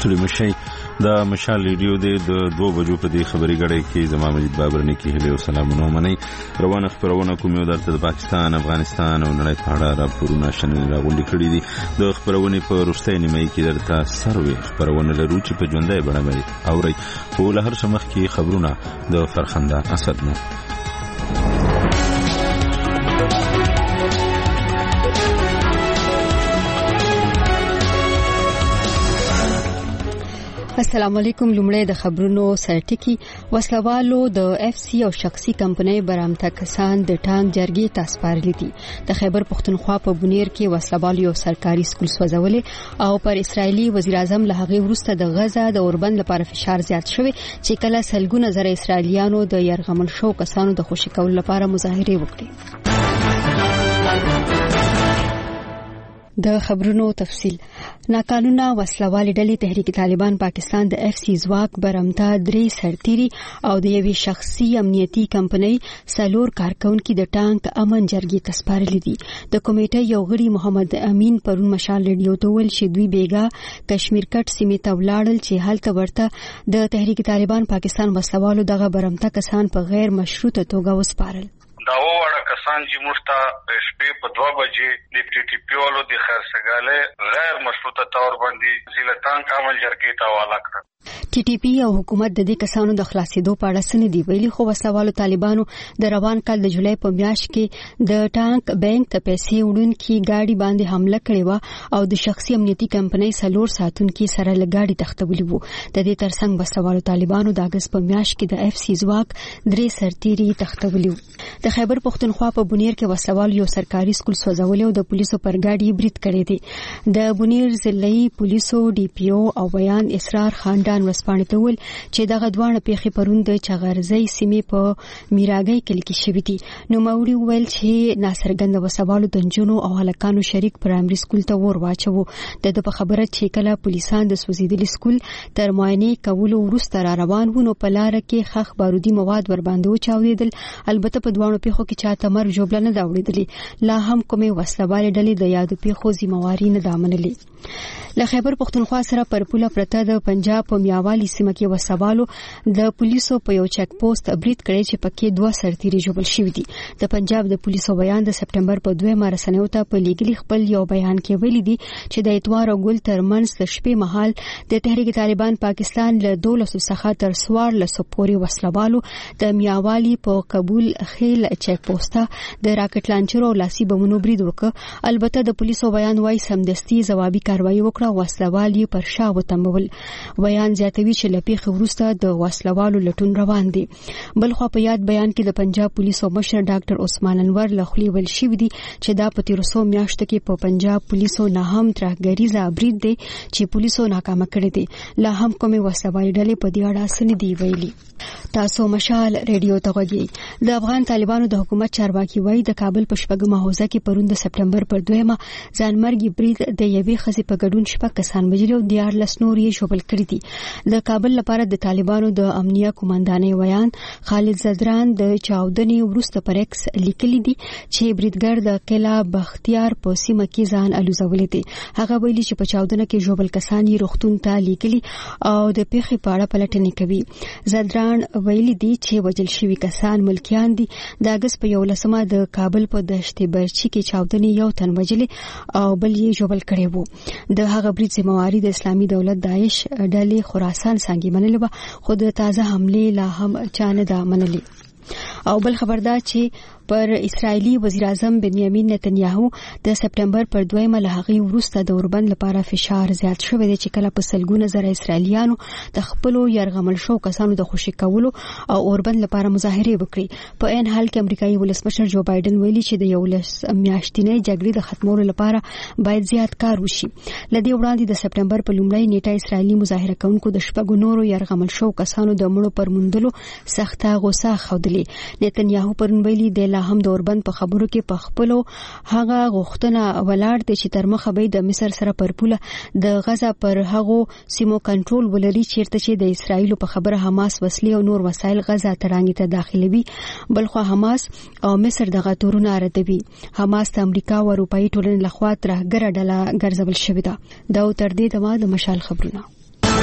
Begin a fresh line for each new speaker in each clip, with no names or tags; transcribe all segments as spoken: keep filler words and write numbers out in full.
ستړي مشي. د مشال ریډیو د دوه بجو په دې خبري غړې کې زما مجید بابرني کې هلي او سلامونه منئ. روانه خبرونه کوم یو درته د پاکستان، افغانستان او نړۍ په اړه راپورونه شنل راغونډي کړي دي. د خبرونې په وروستۍ نیمه کې درته سروي خبرونه لرو چې په ژوندۍ بڼه مې اوري. خو له هر څه مخکې خبرونه د فرخنده اسد نو.
السلام علیکم. لومړی د خبرونو سرټکی. وسلوالو د اف سی او شخصي کمپنۍ برامته کسان د ټانک جرګې ته سپارلي دي. د خیبر پښتونخوا په بنیر کې وسلوالو یو سرکاري سکول سوځولې او پر اسرایلی وزیر اعظم له هغې وروسته د غزا د اوربند لپاره فشار زیات شوی چې کله سلګونه زره اسرایلیانو د يرغمل شو کسانو د خوشي کولو لپاره مظاهره وکړي. د خبرونو تفصیل. ناقانونه وسلوالې ډلې تحریک طالبان پاکستان د اف سی ځواک برمته درې سرتيري او د یوې شخصي امنیتي کمپنۍ سلور کارکونکو د ټانک امن جرګې ته سپارلي دي. د کمیټې یو غړي محمد امین پرون مشال ریډیو ته ویل چې دوی بیګا کشمیر کټ سیمې ته ولاړل چې هلته ورته د تحریک طالبان پاکستان وسلوالو دغه برمته کسان په غیر مشروطه توګه وسپارل.
دا وړه کسان چې مشته شپې په دوه بجې د ټي ټي پی والو د خرڅګاله غیر مشروطه تور باندې زیلتان کامل جرګې ته حواله کړ.
ټي ټي پی او حکومت د دې کسانو د خلاصېدو په اړه سن دی ویلي، خو وسلوالو طالبانو د روان کال د جولای په میاشت کې د ټانک بانک ته پیسې وړونکي گاډي باندې حمله کړې و او د شخصي امنیتي کمپنۍ سلور ساتونکو سره لګاډي تختولي وو. د دې ترڅنګ وسلوالو طالبانو د اگست په میاشت کې د اف سی ځواک درې سرتيري تختولي. د خیبر پښتونخوا په بنیر کې وسلوال یو سرکاري سکول سوځولې او د پولیسو پر گاډي برید کړی دی. د بنیر ضلعي پولیسو ډي پی او او بیان اسرار خاندان ورسپانې ته ویل چې دغه دوه پیښې پرون د چغرزۍ سیمې په میراګۍ کلی کې شوې دي. نو موري ویل چې ناصرګند وسلوالو د جنونو او هلکانو شریک پرایمري سکول ته ور واچو. د په خبره چې کله پولیسان د سوځیدلي سکول تر معاینې کولو وروسته را روان وو نو په لار کې خخ بارودي مواد ور باندې وچاودېدل. البته په دوه پیښو کې چاته مرګ جوړه نه دا وړېدلې. لا هم کومې وسلوالې ډلې د یادو پیښو ذمہواری نه دا منلې. له خیبر پښتونخوا سره پر پوله پرته د پنجاب په میاوالی سیمه کې وسوالو د پولیسو په یو چک پوسټ برید کړی چې پکې دوه سرتيري جوړل شوی دي. د پنجاب د پولیسو بیان د سپټمبر په دوه مارسنیو ته په لیګلی خپل یو بیان کې ویلي دي چې د اتوار او ګل ترمنځ د شپې مهال د تحریک طالبان پاکستان له دولس څخه تر سوار لسو پورې وسلوالو د میاوالی په قبول خیل چک پوسټ د راکټ لانچر او لاسي بمونو برید وکړ. البته د پولیسو بیان وايي سمدستي ځوابي کاروایی وکړه. وسلوال یې پر شا وتمول. بیان زیاتوي چې لپیخ وروسته د وسلوالو لټون روان دي. بل خو په یاد بیان کې د پنجاب پولیسو مشر ډاکټر عثمان انور لخلی ول شوی دی چې دا په تیرسو میاشت کې په پنجاب پولیسو نه هم ترګریزه برید دی چې پولیسو ناکامه کړی دی. لا هم کومې وسلوالي ډلې په دې اړه سن دی ویلي. تاسو مشال ریډیو ته غوږی. د افغان طالبانو د حکومت چارواکي وایي د کابل په شپږمه حوزه کې پرون د سپټمبر پر دویمه ځانمرګي برید د یوې خزې په ګډون شپږ کسان وژلي او دیارلس نور یې ژوبل کړي دي. د کابل لپاره د طالبانو د امنیه کمانډانې ویان خالد زدران د چاودنې وروسته پر ایکس لیکلي دي چې بریدګر د قلعه بختیار په سیمه کې ځان الوزولې دي. هغه ویلي چې په چاودنه کې ژوبل کسان یې روغتون ته لیکلي او د پیښې په اړه پلټنې کوي. زدران ویلي دي چې وژل شوي کسان ملکیان دي. د اگست په یولسمه د کابل په دشت برچی کې چاودنې یو تن وژلي او بل یې ژوبل کړی وو. د هغه برید ذمہواری د اسلامي دولت داعش ډلې خراسان څنګه منلې و خو د تازه حمله لا هم چانه دا منلې. او بل خبردار چې پر اسرایلی وزیر اعظم بنیامین نتنیاهو د سپټمبر پر دویمه له هغې وروسته د اوربند لپاره فشار زیات شوی دی چې کله په سلګونه زره اسرایلیانو د خپلو يرغمل شو کسانو د خوشي کولو او اوربند لپاره مظاهره وکړي. په عین حال کې امریکایي ولسمشر جو بایدن ویلي چې د یو لس میاشتنۍ جګړې د ختمولو لپاره باید زیات کار وشي. لدې وړاندې د سپټمبر په لومړۍ نیټه اسرایلی مظاهره کوونکو د شپږو نورو يرغمل شو کسانو د مړو پر موندلو سخته غوسه ښودلې. نتنیاهو پرون ویلي د هم د اوربند په خبرو کې په خپلو هغه غوښتنه ولاړ دي چې تر مخه به د مصر سره پر پوله د غزا پر هغو سیمو کنټرول ولري چیرته چې د اسرایل په خبره حماس وسلې او نور وسایل غزا ترانګي ته داخلوي. بلخو حماس او مصر دغه تورونه ردوي. حماس د امریکا او اروپאי ټولنې لخوا ترهګره ډله ګرځول شوې ده. دا تر دې دمه د مشال خبرونه.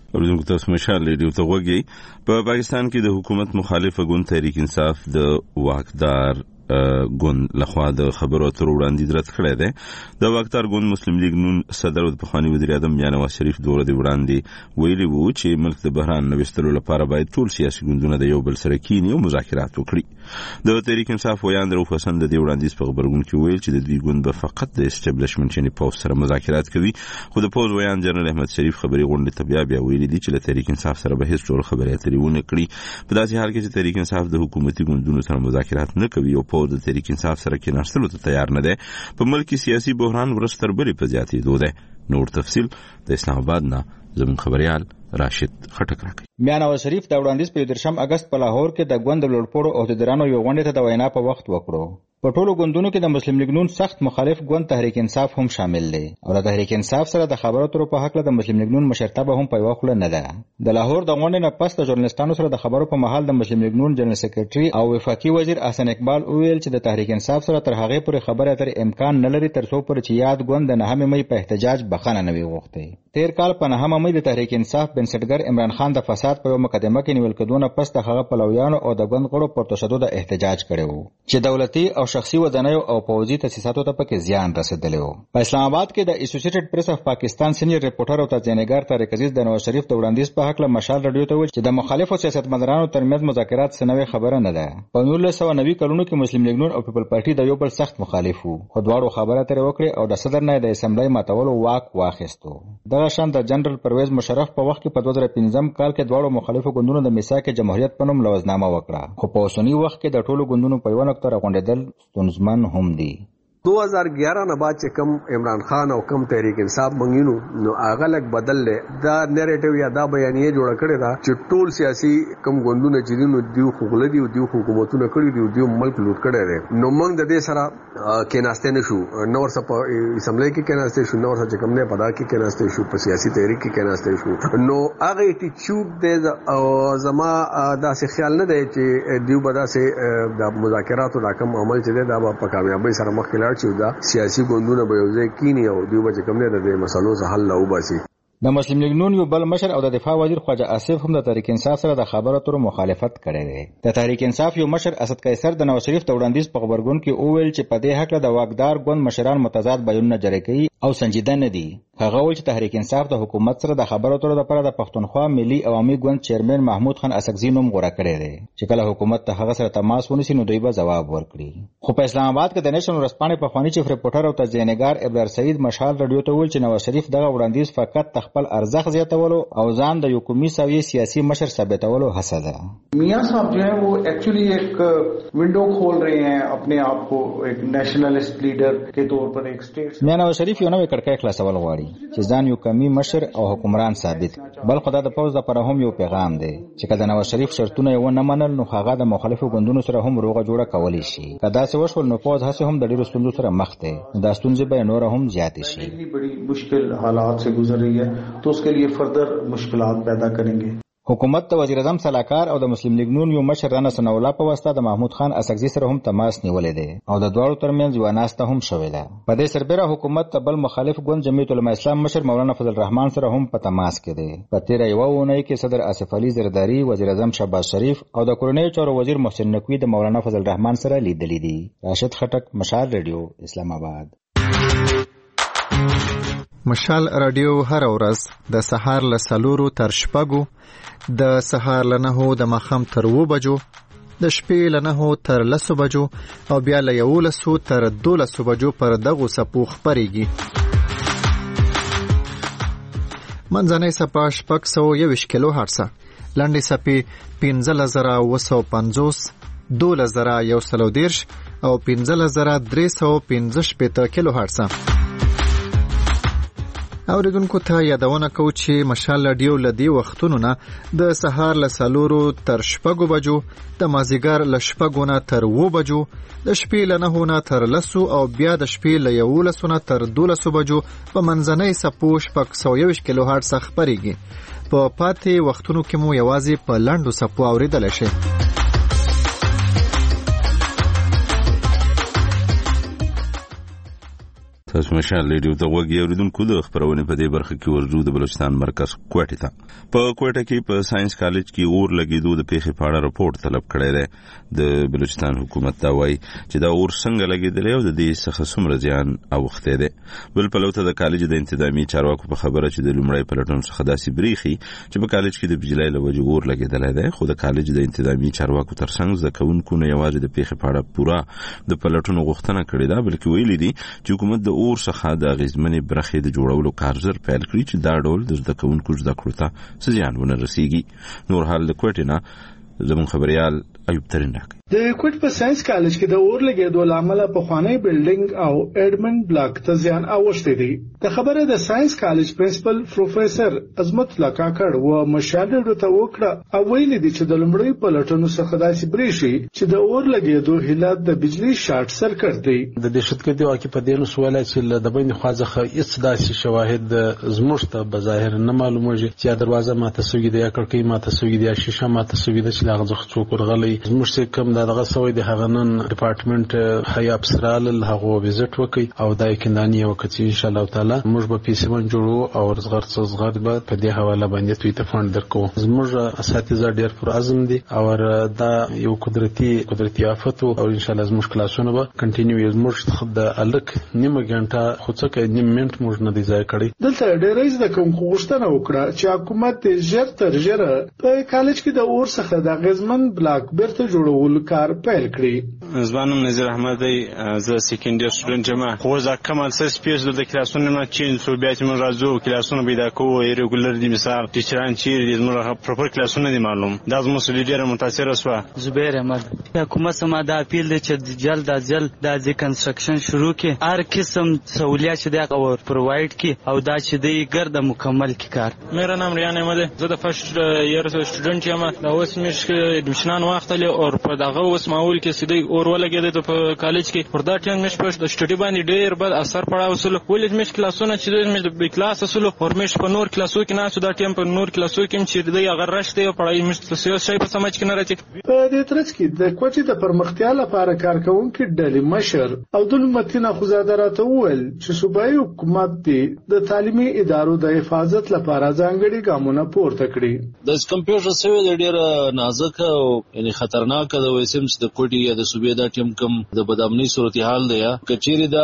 اوریدونکو تاسو مشال ریډیو ته وګورئ. په پاکستان کې د حکومت مخالف ګوند تحریک انصاف د واکدار ګوند لخوا د خبرو اترو وړاندیز رد کړی دی. د واکدار ګوند مسلم لیگ نون صدر او پخوانی وزیر اعظم میاں نواز شریف دوره دی وړاندې ویلي وو چې ملک د بحران نوښتلو لپاره باید ټول سیاسي ګوندونه د یو بل سره کینی او مذاکرات وکړي. د تحریک انصاف ویان رؤف حسن د دې وړاندیز په خبرګون کې ویل چې د دوی ګوند به فقط د اسټابلیشمنت یعنی پوز سره مذاکرات کوي. خو د پوز ویان جنرال احمد شریف خبري غونډې ته بیا بیا ویلي دي چې له تحریک انصاف سره به هیڅ ډول خبرې اترې ونه کړي. په داسې حال کې چې تحریک انصاف د حکومتي ګوندونو سره مذاکرات نه کوي او پوز د تحریک انصاف سره کې ناشتلو ته تیار نه دی، په ملک کې سیاسي بحران ورستر بری په زیاتېدو دی. نور تفصیل د اسلام آباد نه زموږ خبريال راشد خټک راکړي.
میاں نواز شریف د وړاندیز په درشم اگست په لاهور کې د ګوند لوړپوړو عہدیدارانو یو غونډه ته د وینا په وخت وکړو. په ټولو ګوندونو کې د مسلم لیگ نون سخت مخالف ګوند تحریک انصاف هم شامل دی او د تحریک انصاف سره د خبرو اترو په حق له د مسلم لیگ نون مشرتابه هم په وخت نه ده. د لاهور د غونډې نه پس د ژورنالستانو سره د خبرو په محل د مسلم لیگ نون جنرال سیکریټري او وفاقي وزیر احسن اقبال ویل چې د تحریک انصاف سره تر هغه پورې خبره اترې امکان نه لري تر څو پر چې یاد ګوند د نهم مې په احتجاج بخښنه نه وي غوښتي. تیر کال په نهم مې د تحریک انصاف بنسټګر عمران خان د فساد په مقدمه کې نیول کېدونه پس د هغه پلویانو او د ګوند غړو پر تشدد احتجاج کړو چې دولتي او شخصي ودانیو او پوځي تاسیساتو ته پکې زیان رسیدلی و. په اسلام آباد کې د اسوسییټډ پریس اف پاکستان سینیئر ریپورټر او تجزیه‌نګار طارق عزیز د نواز شریف د وړاندیز په حق له مشال رادیو ته ویل چې د مخالفو سیاستمدارانو ترمنځ مذاکرات سنوي خبره نه ده. په نولس سوه نوي کلونو کې مسلم لیگ نون او پیپل پارټي د یو بل سخت مخالف وو، خو دواړو خبره ترې وکړه او د صدر نه د اسمبلی ماتولو واک واخیستو. دغه شان د جنرال پرویز مشرف په وخت کې په دوه زره پنځم کال کې دواړو مخالفو ګوندونو د میثاق جمهوریت په نوم لوزنامه وکړه، خو په اوسني وخت کې د ټولو ګوندونو په یو نقطه راغونډېدل ستونزمن هم دي.
دو ہزار گیارہ نه بعد چې کم عمران خان او کم تحریک انصاف منګینو نو هغه لک بدل لې دا نیریټیو یا دا بیانیه جوړ کړی دا چې ټول سیاسي کم ګوندونه چې دینو دیو خغل دی او دیو حکومتونه کړی دی دیو ملک لوټ کړی دی. نو موږ د دې سره کې ناشته نشو نور څه په اسمبلی کې کې ناشته شو نور څه کم نه پدا کې کې ناشته شو په سیاسي تحریک کې کې ناشته شو. نو هغه ایټیچود دی او زما دا څه خیال نه دی چې دیو بدا سه د مذاکرات او حکم عمل چې دی دا په کامیابی سره مخ کې چې دا سیاسي ګوندونه به یو ځای کینی او دیو به کوم نه د مسلو څخه حل لاو باسي.
د مسلم لیگ نون یو بل مشر او د دفاع وزیر خواجه آصف هم د تحریک انصاف سره د خبرو اترو مخالفت کړی دی. د تحریک انصاف یو مشر اسد قیصر د نواز شریف د وړاندیز په خبرګون کې اوویل چې په دې حق له د واکدار ګوند مشران متضاد بیانونه جاری کوي او سنجیده نه دي. هغه ویل چې تحریک انصاف د حکومت سره د خبرو اترو لپاره د پښتونخوا ملي عوامي ګوند چیرمن محمود خان اسقزي نوم غوړه کړی دی چې کله حکومت ته هغه سره تماس ونیسي نو دوی به ځواب ورکړي. خو په اسلام آباد کې د نېشنل ورځپاڼې پخوانی چیف ریپورټر او تجزیه‌نګار ابرار سعید مشال رادیو ته ویل چې نواز شریف دغه وړاندیز فقط خپل ارزښت زیاتولو او ځان د یو قومي سوي سیاسي مشر ثابتولو هڅه ده.
میاں صاحب جو ہے وہ ایکچولی ایک ونڈو کھول رہے ہیں اپنے آپ کو ایک نیشنلسٹ لیڈر کے طور پر ایک اسٹیٹ.
میاں نواز شریف یو نوې کړکۍ خلاصول غواړي چې ځان یو قومي مشر او حکمران ثابت بل خدای د پوز لپاره هم یو پیغام دی چې کله نواز شریف شرطونه یې ونه منل نو هغه د مخالفو ګوندونو سره هم روغه جوړه کولی شي. کدا څه وشول نو پوز هڅه هم د ډیرو ستونزو سره مخ ده. دا ستونزې به نور هم زیاتې شي.
بڑی مشکل حالات سے گزر رہی ہے تو اس کے لیے فردر مشکلات پیدا کریں گے.
حکومت د وزیر اعظم صلاحکار او د مسلم لیگ نون یو مشر رانا ثناء الله په واسطه د محمود خان اسقزي سره هم تماس نیولې ده او د دواړو ترمنځ یو ناسته هم شوې ده. په دې سربېره حکومت ته بل مخالف ګوند جمعیت العلماء اسلام مشر مولانا فضل الرحمن سره هم په تماس کې ده. په تیر یو اونۍ کې صدر آصف علي زرداری، وزیر اعظم شهباز شریف او د کورنیو چارو وزیر محسن نقوی د مولانا فضل الرحمن سره لیدلې دي. راشد خټک، مشال ریډیو، اسلام آباد.
مشال رادیو هر ورځ د سهار له سلورو تر شپږو، د سهار له نهو د ماښام تر اوو بجو، د شپې له نهو تر لسو بجو او بیا له یولسو تر دولسو بجو پر دغو څپو خپرېږي. منځنۍ څپه شپږ سوه یوویشت کیلو هرڅه، لنډې څپې پنځلس زره اوه سوه پنځوس، دولس زره یو سل او دېرش او پنځلس زره درې سوه پنځه شپېته کیلو هرڅه. اوریدونکو ته یادونه کوو چې مشال رادیو له دې وختونو نه د سهار له څلورو تر شپږو بجو، د مازدیګر له شپږو نه تر اوو بجو، د شپې له نهو نه تر لسو او بیا د شپې له یولسو نه تر دولسو بجو په منځنۍ څپو شپږ سوه یوویشت کیلو هرڅه خپرېږي. په پاتې وختونو کې مو یوازې په لنډو څپو اورېدلی شئ.
تاسو مشال ریډیو ته وګورئ اوریدونکو د خبرونه په دې برخه کې ورجو د بلوچستان مرکز کوټه ته په کوټه کې په ساينس کالج کې اور لګیدو د پیښې په اړه راپور طلب کړی دی د بلوچستان حکومت دا وایي چې دا اور څنګه لګیدلی او د دې څخه څومره زیان اوښتی دی. بل په لوته د کالج د انتظامی چارواکو په خبره چې د لومړی پلټون څخه داسې بریخي چې په کالج کې د بجلی له وجې اور لګیدلی دی، خو د کالج د انتظامی چارواکو ترڅنګ زده کوونکو نه یوازې د پیښې په اړه پوره د پلټونو غوښتنه کړې ده، بلکې ویلي دي چې حکومت د اور څخه د اغیزمنې برخې د جوړولو کار زر پیل کړي چې دا ډول د زده کوونکو زده کړو ته څه زیان ونه رسیږي. نور حال د کوټې نه زموږ خبريال ایوب ترین راکړي.
د کوټ په ساينس کالج کې د اور لګیدو لامل په خوانی بلډینګ او اډمن بلاک ته زیان اوښته دي. د خبره د ساينس کالج پرنسپل پروفیسور عظمت الله کاکړ و مشاهده ته وکړه او ویلي دي چې د لمړی پلټونو څخه داسې بریشي چې د اور لګیدو حالت د بجلی شارټ سرکټ دی.
د دهشتګردي واقع په دینو سوال چې د بین خوازخه هیڅ داسې شواهد زموږ ته بظاهر نه معلومه چې دروازه ماته سوګي د یا کړکۍ ماته سوګي د یا شیشه ماته سوګي د چې لاغه څوک ورغلي زموږ کوم دغه سوي د هغنن ډپارټمنټ هيا افسرال هغه وزټ وکي او د کندانی وکړي ان شاء الله تعالی موږ به پیسمن جوړو او رزغر څزغر به په دې حواله باندې توی ته فند درکو. زموږ اساتذه ډیر پر عزم دي او دا یو قدرتي قدرتي آفت او ان شاء الله زموږ کلاسونه به کنټینیو زموږ د الک نیمه غنټه خو څه کې نیم منټ موږ نه دی ځای کړی. دلته ډیر رئیس د کوم غوښتنه وکړه چې حکومت ژر تر ژره په کالج کې د اور څخه د غزمن بلاک بیرته جوړول کار پیل کړی.
زبانم نظیر احمد دی، زه سیکنډ ایئر سټوډنټ یم. خو ځکه کمال سس پیس د کلاسونو نه چینج شو، بیا چې موږ راځو کلاسونه پیدا کوو ریګولر دي، مثال ټیچران چې موږ پروپر کلاسونه دي معلوم دا زموږ سلیډر متاثر شو.
زبیر احمد حکومت سم دا اپیل دی چې جلد از جلد د ریکنسټرکشن شروع کړي، هر قسم سہولیات چې دا اور پرووایډ کړي او دا چې دی ګرد مکمل کړي کار.
میرا نام ریان احمد ہے، زه د فرست ایئر سټوډنټ یم. دا اوس مې ایډمیشن واخلې او په دغه اوس ماحول کې سیدی اور ولګېد په کالج کې پر دا ټیم مش په سټډي باندې ډېر بد اثر پړاو وسول. ولې مش کلاسونه چې مش د کلاس وسول او مش په نور کلاسو کې نه سو دا ټیم په نور کلاسو کې چې دی هغه راشته پړای مش څه شي په سمج کې نه راځي.
په دې ترڅ کې د کوټې د پرمختیا لپاره کارکونکو ډلې مشر او د متینه خزادراته وویل چې صوبایي حکومت د تعلیمي ادارو د حفاظت لپاره ځانګړي ګامونه پورته کړي.
د کمپیوټر سوي ډېر نازک او یعنی خطرناک د وسیم د کوټي یا د صوبې دا ټیم کم د بدامنی صورتحال دی یا کچيري دا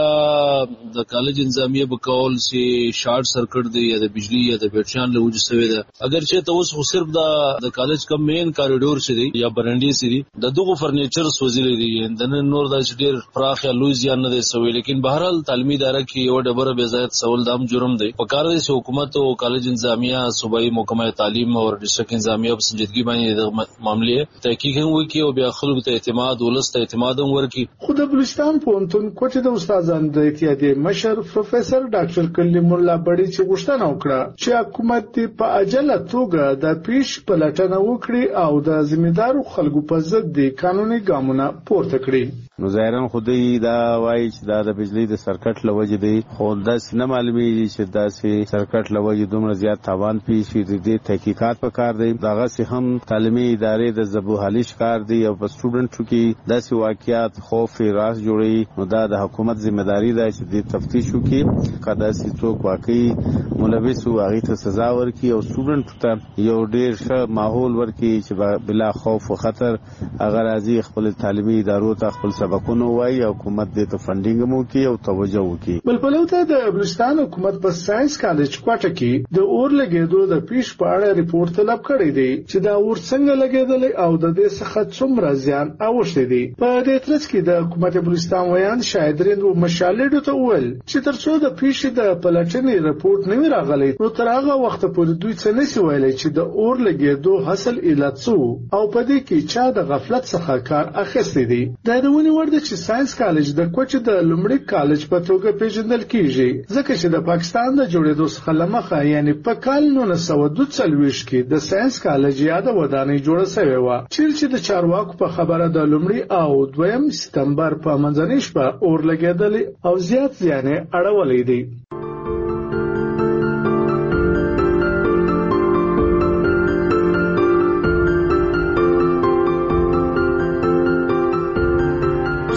د کالج انتظامیه بکول سي شارټ سرکټ دی یا د بجلی یا د بیټریان له وجه سوي ده. اگر چې ته اوس صرف دا د کالج کم مین کاریډور سي دی یا برندي سي دی د دغه فرنیچر سوزلې دي د نور د ډیر فراخ یا لوی ځان نه دی سوي، لیکن بهرحال تعلیمي اداره کې یو ډبره بے ضابط سوال دام جرم دی. په کار دي چې حکومت او کالج انتظامیه صوبایي محکمه تعلیم او ډیسټریکټ انتظامیه په سنجیدګي باندې د معاملې تحقیق وکړي او بیا خلکو ته اعتماد ولست اعتماد ورکړي.
خو د بلوچستان پوهنتون کوټې د استادانو د اتحادیې مشر پروفیسور ډاکټر کلیم الله بډي چې غوښتنه وکړه چې حکومت په عاجله توګه د پیش پلټنه وکړي او د ذمہدارو خلکو په ضد د قانوني ګامونه پورته کړي.
نو ظاهرا خودی دا وایي چې دا د بجلی د سرکټ لوجې دی، خو داس نه معلومیږي چې داسې سرکټ لوجې دومره زیات تاوان پیښ شي. د تحقیقات په کار دی، داغه سي هم تعلیمي ادارې د ذبوحالي شکار دی او په سټوډنټو کې داسې واقعیات خوف راس جوړي. نو دا د حکومت ذمہداري ده چې د تفتیش وکړي کدا سي څوک واقعي ملوث او هغه ته سزا ورکړي او سټوډنټ ته یو ډیر ښه ماحول ورکړي چې بلا خوف او خطر هغه راځي خپل تعلیمي ادارو ته خپل سبقونه وایي او حکومت دې ته فنډینګ مو کوي او توجه وکړي.
بل په لوته د بلوچستان حکومت په ساينس کالج کوټه کې د اور لګیدو د پیش په اړه ریپورت طلب کړی دی چې دا اور څنګه لګیدل او د دې څخه څومره زیان اوښتی دی. په دې ترڅ کې د حکومت بلوچستان ویان شاهدرین او مشالډو ته وویل چې ترڅو د پیش د پلټنې ریپورت نه راغلی نو تر هغه وخت پورې دوی څه نشي ویلای چې د اور لګیدو حاصل علت څه او په دې کې چا د غفلت څخه کار اخیستی دی. دا د ونی ورده چې ساينس کالج د کوچ د لومړي کالج په توګه پیژندل کیږي ځکه چې د پاکستان د جوړېدو څخه لمخه یعنی په کال نولس سوه دوه څلوېښت کې د ساينس کالج یاد ودانۍ جوړه شوې و چې د چارواکو په خبره د لومړي او دویم سپتمبر په منځنۍ شپه اور لګېدل او زیات زیان اړولې دي.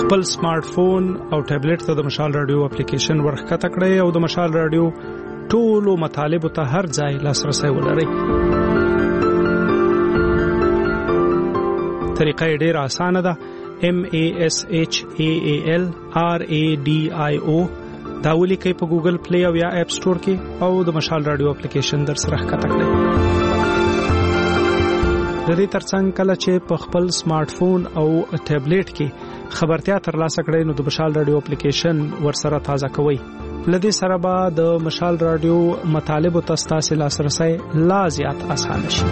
خپل سمارټ فون او ټابلیټ ته د مشال رادیو اپلیکیشن ورخکته کړئ او د مشال رادیو ټولو مطالبو ته هر ځای لاسرسي ولرئ. طریقه ډیره اسانه ده. M A S H A A L R A D I O دا ولیکئ په ګوګل پلی او یا اپ سٹور کې او د مشال رادیو اپلیکیشن در سره ښکته کړئ. د دې ترڅنګ کله چې په خپل سمارټ فون او ټابلیټ کې خبرتیا ترلاسه کړئ نو د مشال رادیو اپلیکیشن ورسره تازه کوئ. لدې سره به د مشال رادیو مطالبو ته ستاسو لاسرسي لا زیات اسانه شي.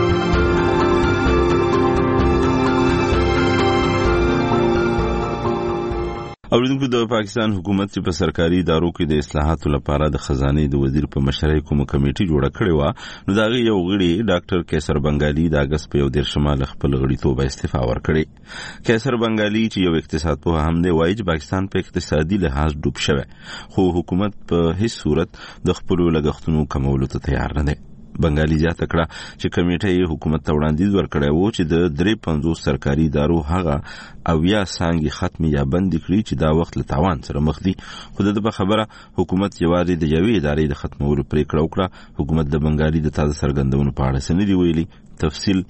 اوریدونکو د پاکستان حکومت چې په سرکاري ادارو کې د اصلاحاتو لپاره د خزانه د وزیر په مشرۍ کومه کمیټه جوړه کړې و نو دا یو غړي ډاکټر کیسر بنگالي د اگست په یو ډیر شمال خپل غړیتوب استعفا ورکړي. کیسر بنگالي چې یو اقتصاد په هم دی وایي چې پاکستان په اقتصادي لحاظ ډوب شوی خو حکومت په هیڅ صورت د خپل لګښتونو کمولو ته تیار نه دی. بنگالي زیاته کړه چې کمیټه یې حکومت ته وړاندیز ورکړی و چې د درې پنځوس سرکاري ادارو هغه اویا څانګې ختم یا بند کړي چې دا وخت له تاوان سره مخ دي. خو د په خبره حکومت یوازې د یوې ادارې د ختمولو پریکړه وکړه. حکومت د بنگالي د تازه څرګندونو په اړه څه نه دی ویلي. تفصیل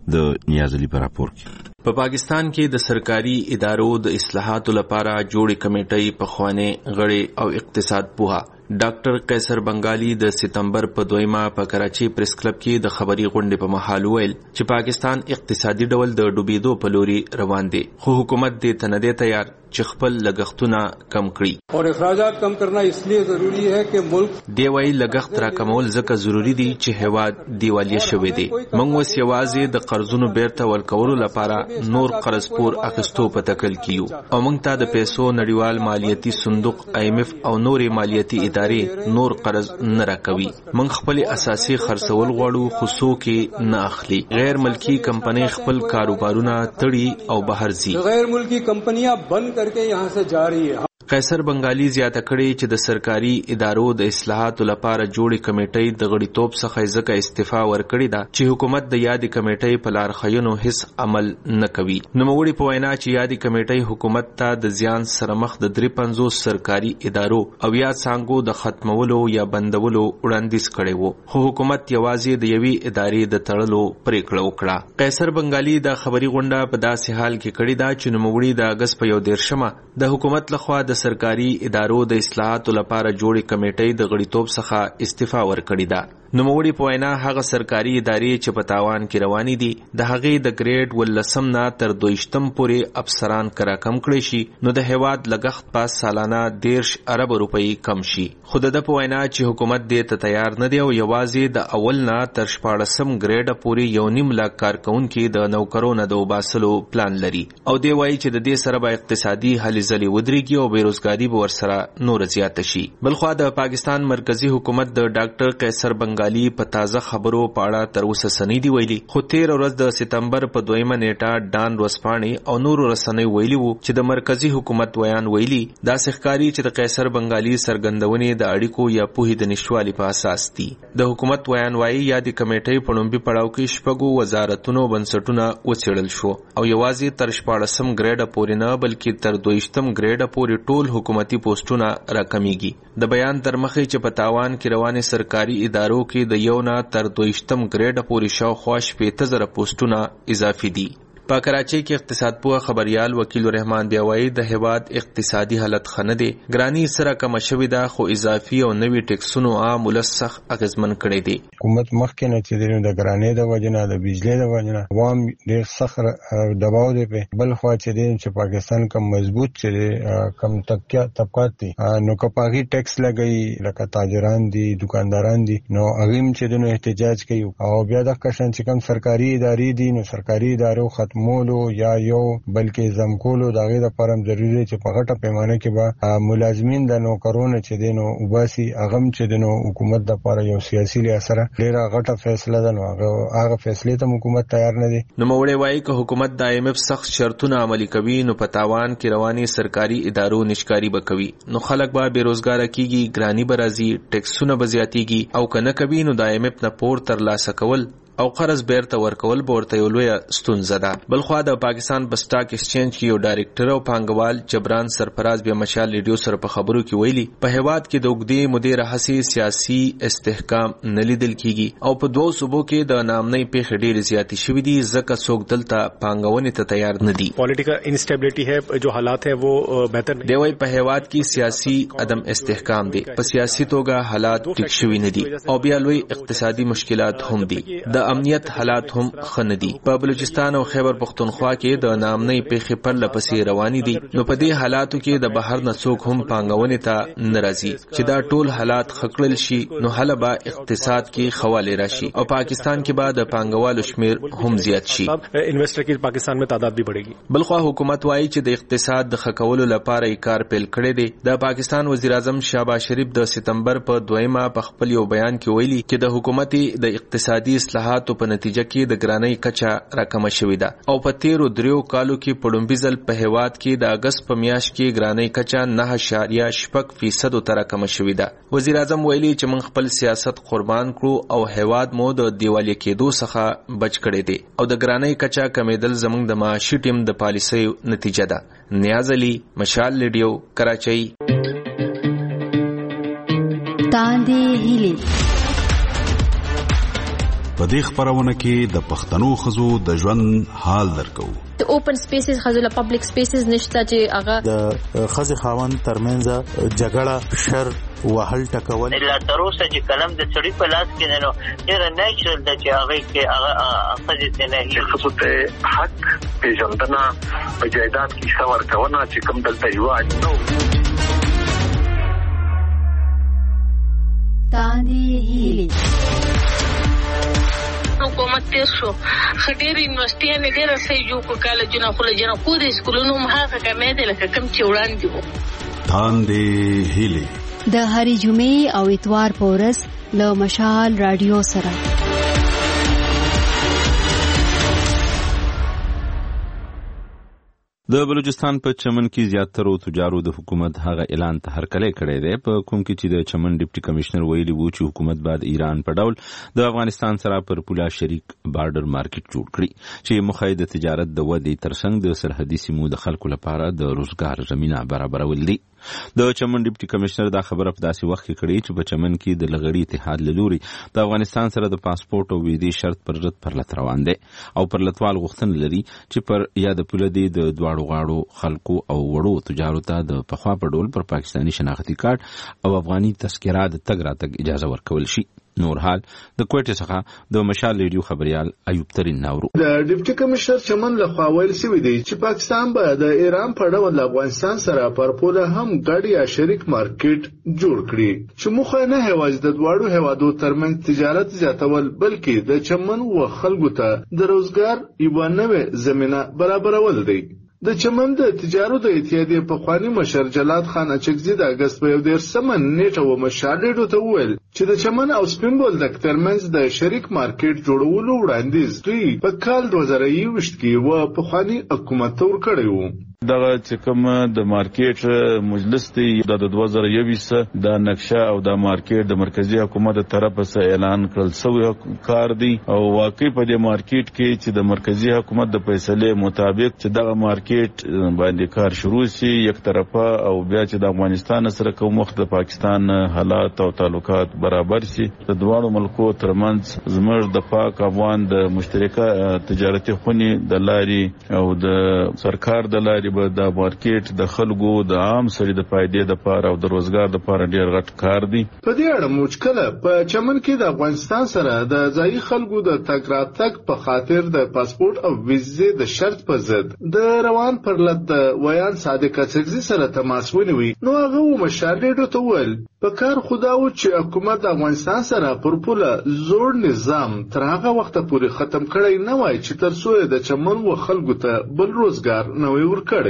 د نیاز علي په راپور کې.
په پاکستان کې د سرکاري ادارو د اصلاحاتو لپاره جوړې کمیټې په خوانه غړي او اقتصاد پوها ډاکټر قیصر بنگالي د ستمبر په دویمه په کراچي پریس کلب کې د خبري غونډې په محل ویل چې پاکستان اقتصادي ډول د ډوبېدو په لوري روان دی خو حکومت دې ته نه دی تیار چې خپل لګښتونه کم کړي
اور اخراجات کم کرنا اسلیے ضروری ہے کہ ملک
دی وايي لګښت را کمول ځکه ضروری دي چې هواد دیوالیه شوی دی. موږ اوس یوازې د قرضونو بیرته ورکولو لپاره نور قرض پور اخیستو په تکل کیو او موږ ته د پیسو نړیوال مالیاتي صندوق آی ایم اف او نورې مالیاتي ادارې نور قرض نه راکوي. موږ خپل اساسي خرڅول غواړو خو څوک نه اخلي. غیر ملکی کمپنۍ خپل کاروبارونه تړي او بهر ځي.
غیر ملکی کمپنیاں بند کر کے یہاں سے جا رہی ہے.
قیصر بنگالي زیاته کړي چې د سرکاري ادارو د اصلاحاتو لپاره جوړې کمیټې د غړیتوب څخه ځکه استعفا ورکړې ده چې حکومت د یادې کمیټې په لار خیونو هیڅ عمل نه کوي. نوموړي په وینا چې یادې کمیټې حکومت ته د زیان سره مخ د درې پنځوس سرکاري ادارو او یا څانګو د ختمولو یا بندولو وړاندیز کړی وو خو حکومت یوازې د یوې ادارې د تړلو پریکړه وکړه. قیصر بنگالي د خبري غونډه په داسې حال کې کړې ده چې نوموړي د اگست په یو دیرشمه د حکومت لخوا د سرکاري ادارو د اصلاحاتو لپاره جوړې کمیټې د غړیتوب څخه استعفا ورکړې ده. نوموړي په وینا هغه سرکاري ادارې چې په تاوان کې روانې دي د هغې د ګریډ ولسم نه تر دویشتم پورې افسران کرا کم کړی شي نو د هیواد لګښت پاس سالانه دیرش ارب روپۍ کم شي. خو د په وینا چې حکومت دې ته تیار نه دی او یوازې د اول نه تر شپاړسم ګریډ پورې یو نیم لاک کارکونکي د نوکرونو د وباسلو پلان لري او دی وایي چې د دې سره به اقتصادي هلې ځلې ودرېږي او بیروزګاري به ورسره نور زیاته شي. بلخوا د پاکستان مرکزی حکومت د ډاکټر قیصر بنگالي په تازه خبرو په اړه تر اوسه سنې دی ویلي خو تیر ورځ د ستمبر په دویمه نیټه ډان ورځپاڼې او نورو رسنیو ویلي وو چې د مرکزی حکومت ویان ویلي دا ښکاري چې د قیصر بنگالي څرګندونې د اړیکو یا پوهې د نشوالي په اساس دي. د حکومت ویان وایي یادې کمیټې په لومبي پړاو کې شپږو وزارتونو بنسټونه وڅېړل شو او یوازې تر شپاړسم ګریډه پورې نه بلکې تر دویشتم ګریډه پورې ټول حکومتي پوسټونه راکمیږي. د بیان تر مخې چې په تاوان کې روانې سرکاري ادارو کې د یو نه تر دویشتم ګریډ پورې شاوخوا شپېته زره پوسټونه اضافي دي. په کراچۍ کې اقتصاد پوه خبريال وکیل الرحمن بیاوي د هیواد اقتصادي حالت خنه دي ګرانی سره کم شوې ده خو اضافي او نوي ټیکسونو عام ملسخ اغیزمن کړي دي.
حکومت مخکې نه چې د ګرانی د وجنه د بجلی د وجنه عوام ډېر سخت دباو دي په بل خوا چې چې پاکستان کم مضبوط چې کم تکیا طبقات دي نو کپاغي ټیکس لګي لکه تاجران دي دکانداران دي نو اغیم چې دنو احتجاج کوي او بیا د کشن چې کم سرکاري ادارې دي نو سرکاري ادارو ختم مولو یا یو بلکې زمکولو دا غي د پرم ضروري چې په غټه پیمانه کې به ملازمین د نوکرونو چې دینو وباسي اغم چې دینو حکومت د لپاره یو سیاسي لیاسره ډیره غټه فیصله ده نو هغه فیصله ته حکومت تیار نه دي.
نو موړې وایي چې حکومت د آی ایم اف سخت شرطونه عملي کوي نو په تاوان کې رواني سرکاري ادارو نشکاری بکوي نو خلک به بیروزګار کیږي ګرانی برازي ټیکسونه به زیاتیږي او کنه کوي نو د آی ایم اف نه پور تر لاسه کول او قرض بیرته ورکول به ورته یو لویه ستونزه ده. بلخوا د پاکستان په سټاک ایکسچینج کې یو ډایرکټر او پانګوال جبران سرفراز بیا مشال ریډیو سره په خبرو کې ویلي په هیواد کې د اوږدې مودې راهیسې سیاسي استحکام نه لیدل کیږي او په دوو صوبو کې د ناامنۍ پیښې ډېرې زیاتې شوې دي ځکه څوک دلته پانګونې ته تیار نه دي.
پولیټیکل انسټیبلټی ہے جو حالات ہیں وہ بهتر
دی وای په هیواد کې سیاسي عدم استحکام دي په سیاسي توګه حالات ټیک شوي نه دي او بیا لوی اقتصادي مشکلات هم دي. د امنیت حالات هم ښه نه دي. په بلوچستان او خیبر پختونخوا کې د ناامنۍ پیښې پرله پسې روانې دي. نو په دې حالاتو کې د بهر نه څوک هم پانګونې ته نه راځي چې دا ټول حالات ښه کړل شي نو هله به اقتصاد کې ښه والی راشي او پاکستان کې به د پانګوالو شمیر هم زیات شي.
انویسټر کې پاکستان میں تعداد بھی بڑھے گی.
بلخوا حکومت وایي چې د اقتصاد د ښه کولو لپاره یې کار پیل کړی دی. د پاکستان وزیر اعظم شهباز شریف د سپتمبر په دویمه په خپل یو بیان کې ویلي چې د حکومت د اقتصادي اصلاحاتو په نتیجه کې د ګرانۍ کچه راکمه شوې ده او په تیرو دریو کالو کې په لومړي ځل په هیواد کې د اګست په میاشت کې ګرانۍ کچه نه اعشاریه شپږ فیصدو ته راکمه شوې ده. وزیر اعظم ویلي چې موږ خپل سیاست قربان کړو او هیواد مو د دیوالي کېدو څخه بچ کړی دی او د ګرانۍ کچه کمیدل زموږ د معاشي ټیم د پالیسۍ نتیجه ده. نیاز علي، مشال ریډیو، کراچۍ.
تاندې هیلې
په دې خبرونه کې د پښتنو خزو د ژوند حال درکو.
د اوپن سپیسز خزو له پبلک سپیسز نشته چې هغه
د خزې خاوند ترمنځ جګړه، شر، وهل ټکول
لا تر اوسه چې کلم د چړي په لاس کې نه نو ډېر نیچرل د چې هغه کې هغه خزې ته نه هي
خصوص ته حق پیژندنه په جایداد کې څور کونه چې کوم دلته یو اجنو.
تاندې هیلې
حکومت تیر شو خډیر یونیورسيټي نه ډیر سې جو کو کالجونه خو له جنا کو د سکولونو مخه کمې ده لکه کم چې وړاندې وو.
تاندې هیلې
د هری جمعې او اتوار په ورځ له مشال رادیو سره.
د بلوچستان په چمن کې زیاتره تجارو د حکومت هغه اعلان ته هرکلی کړی دی په کوم کې چې د چمن ډیپټي کمشنر ویلي وو چې حکومت باید ایران په ډول د افغانستان سره پر پوله شریک بارډر مارکیټ جوړ کړي چې مخې د تجارت د ودې ترڅنګ د سرحدي سیمو د خلکو لپاره د روزګار زمينه برابرول دي. د چمن ډیپټي کمشنر دا خبره په داسې وخت کې کړې چې په چمن کې د لغړی اتحاد لوري د افغانستان سره د پاسپورت او ویزې شرط پر ضد پر لټ روان دي او پر لټوال غوښتنه لري چې پر یا د پوله دی د دواړو غاړو خلکو او وړو تجارو ته د پخوا په ډول پر پاکستاني شناختی کارت او افغاني تذکره د تګ راتګ اجازه ورکول شي. نور حال د کوټه څخه د مشال ریډیو خبريال ایوب ترين ناورو.
د ډیپټي کمشنر چمن له خوا ویل شوی دی چې پاکستان به د ایران په ډول افغانستان سره پر پوله هم ګډ یا شریک مارکیټ جوړ کړي چې مخه نه هواز د دواړو هوادو ترمنځ تجارت زیاتول بلکې د چمن او خلکو ته د روزګار یو نوې زمينه برابرول دی. د چمن د تجارت د اتحادیې په خواني مشر جلاد خان اچکزي د اگست په یو ډیر سمن نیټه و مشالېډو ته وویل چې د چمن او سپینبول د ترمنځ د شریک مارکیټ جوړولو وړاندیز دوی په کال دوه زره یوویشت کې و په خواني حکومت تور کړی وو.
دغه چې کوم د مارکیټ مجلس دی د دوه زره یوویشت د نقشه او د مارکیټ د مرکزی حکومت طرفه څخه اعلان کړل شوی کار دی او واقعي په دې مارکیټ کې چې د مرکزی حکومت د فیصله مطابق چې دغه مارکیټ باندې کار شروع شي یک طرفه او بیا چې د افغانستان سره کوم وخت د پاکستان حالات او تعلقات برابر شي د دوه ملکو ترمنځ زموږ د پاک افغان د مشترکه تجارتي خونی د لاري او د سرکار د لاري د مارکیټ د خلکو د عام سړي د فائدې د پاره او د روزګار د پاره ډیر غټ کار دی.
په دې اړه موچکله په چمن کې د افغانستان سره د ځایي خلکو د تګ راتګ په خاطر د پاسپورت او ویزې د شرط په ضد د روان پر لټ د ویان صادق اڅکزي سره تماس ونیوي نو هغه مشالېډو ته ول په کار خداو چې حکومت د افغانستان سره پر پوله زوړ نظام تر هغه وخت پورې ختم کړی نه وای چې تر څو د چمن و خلکو ته بل روزګار نوې ورکړي.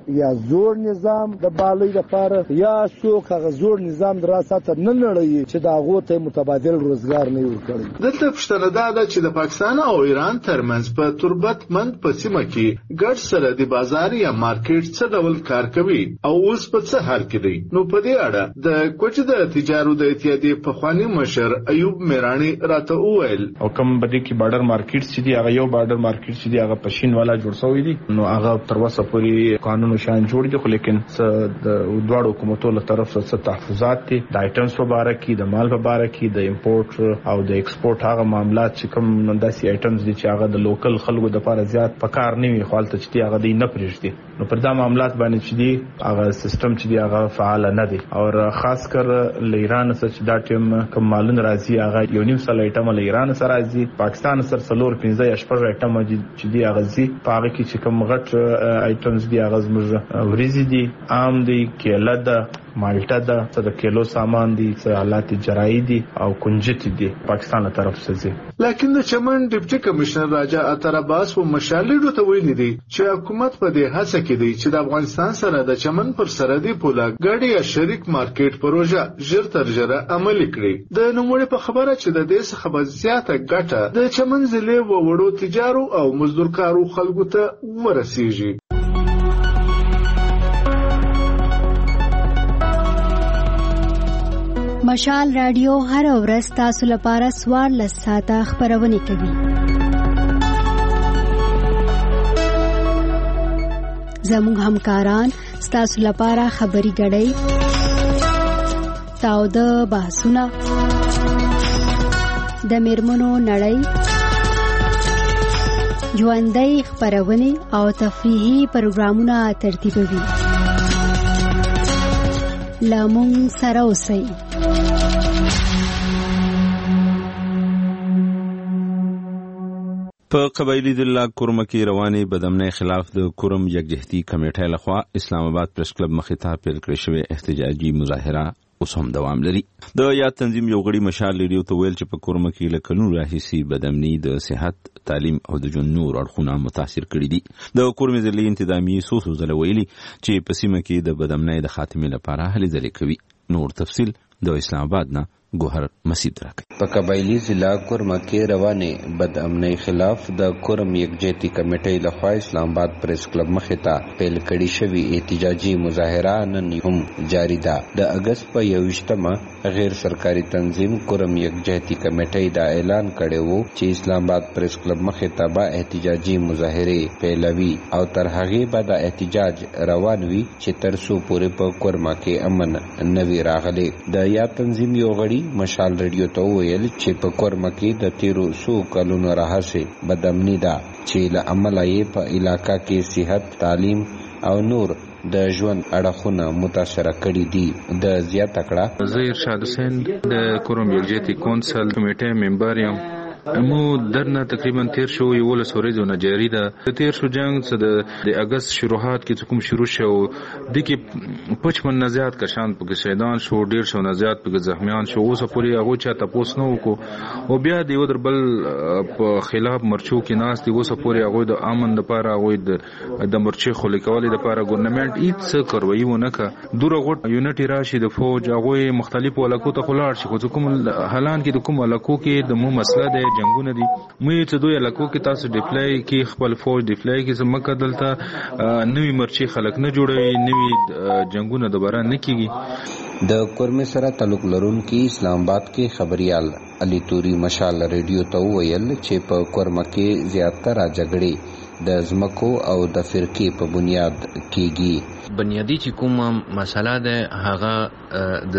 یا زوړ نظام د بالي لپاره یا څوک هغه زوړ نظام دراسته نه لړۍ چې دا غوته متبادل روزګار نه ورکړي. دلته پښتنه دا ده چې د پاکستان او ایران ترمنځ په تربت مند په سیمه کې ګډ سره د بازار یا مارکیټ څه ډول کار کوي او اوس په څه حال کې دی. نو په دې اړه د کوچ د تجارت د اتحادیې پخوانی مشر ایوب میرانی راته وویل
او کوم بده کې بارډر مارکیټ چې دی هغه یو بارډر مارکیټ چې دی هغه پښین والا جوړ شوی دی نو هغه تر اوسه پورې قانون شان جوړ دي خو لیکن د دوه حکومتو له طرف څخه تحفظات دي د آیټمز په اړه کې د مال په اړه کې د امپورټ او د ایکسپورټ هغه معاملات چې کوم داسې آیټمز دي چې هغه د لوکل خلکو د لپاره زیات پکار نه وي خالته چې هغه دی نه پرېږدي نو پر دا معاملات باندې چې دی هغه سیستم چې دی هغه فعال نه دی او خاص کر ل ایران سره چې دا ټیم کوم مالون راځي هغه یو نیم سل آیټم ل ایران سره راځي پاکستان سره څلور پنځه یا شپږ آیټم چې دی هغه زی پاره کې چې کوم غټ آیټمز دی هغه زموږ وريزي دي عام دي کېله ده مالټا ده څه د کیلو سامان دي څه حالات جرایی دي او کنجت دي پاکستان له طرف څخه.
لکه د چمن ډیپټي کمشنر راجا اتر عباس و مشالډو ته ویلي دي چې حکومت په دې هڅه کې دی چې د افغانستان سره د چمن پر سرحدي پوله ګډي یا شریک مارکیټ پروژه ژر تر ژره عملي کړي. د نوموړي په خبره چې د دې څخه به زیاته ګټه د چمن ضلع و وړو تجارو او مزدورکارو خلکو ته ورسیږي.
مشال رادیو هر ورځ تاسو لپاره سوار لساته خبرونه کوي. زموږ همکاران تاسو لپاره خبري غړي تاو د بحثونه د میرمنو نړۍ ژوندۍ خبرونه او تفریحي پروګرامونه ترتیبوي. لامون سره اوسئ.
په قبایلی ضلع کورم کې روانې بدامنۍ خلاف د کورم یکجهتي کمیټې لخوا اسلام آباد پریس کلب مخې ته پیل کړې شوې احتجاجي مظاهره اوس هم دوام لري. د یاد تنظیم یو غړي مشال ریډیو ته ویل چې په کورم کې له کلونو راهیسې بدامنۍ د صحت تعلیم او د ژوند نور اړخونه متاثر کړي دي. د کورم ضلعي انتظامیې څو څو ځله ویلي چې په سیمه کې د بدامنۍ د خاتمې لپاره هلې ځلې کوي. نور تفصیل د اسلام آباد نه ګوهر مسید راکړي.
په قبایلی ضلع کورم کې روانې بد امنۍ خلاف د کورم یکجهتي کمیټې لخوا اسلام آباد پریس کلب مخې ته پیل کړې شوې احتجاجي مظاهره نن هم جاری ده. د اگست په یوویشتمه غیر سرکاري تنظیم کورم یکجهتي کمیټې دا اعلان کړی وو چې اسلام آباد پریس کلب مخې ته به احتجاجي مظاهره پیلوي او تر هغې به د احتجاج روان وي چې تر څو پورې په کورم کې امن نه وي راغلی. د یا تنظیم یو غړي مشال ریډیو ته ویل چې په کورم کې د تیرو څو کلونو راهیسې بدامنۍ ده چې له امله یې په علاقه کې صحت تعلیم او نور د ژوند اړخونه متاثره کړي دي. د زیاته کړه
زه ارشاد حسین د کورم یکجهتي کونسل کمیټې ممبر یم. مو درنه تقریبا تیر شو یو له سورېزو نه جاری ده. د تیر شو جنگ څخه د اگست شروعات کې کوم شروع شو د کې پچپن نه زیات کشان په شهیدان شو ډیر شو نه زیات په زخمیان شو. اوس پورې هغه چا تاسو نو کو او بیا د یو دربل په خلاف مرچو کې ناس دی. اوس پورې هغه د امن لپاره هغه د مرچې خلک کولې لپاره ګورنمنت هیڅ کوي ونه کا دوره غټ یونټی راشي د فوج هغه مختلفو علاقو ته خلاړ شي. خو کوم حالان کې د کوم علاقو کې د مو مسله ده جنگونه دي. مې چې دوی علاقو کې تاسو ډیپلای کې خپل فوج ډیپلای کې زمکه دلته نوې مرچی خلک نه جوړوي نوې جنگونه دوباره نه کیږي.
د کورم سره تعلق لرونکي اسلام آباد کې خبريال علي توري مشال ریډیو ته ویل چې په کورم کې زیاتره جګړې د زمکو او د فرقې په بنیاد کیږي.
بنیادی چې کومه مسله ده هغه د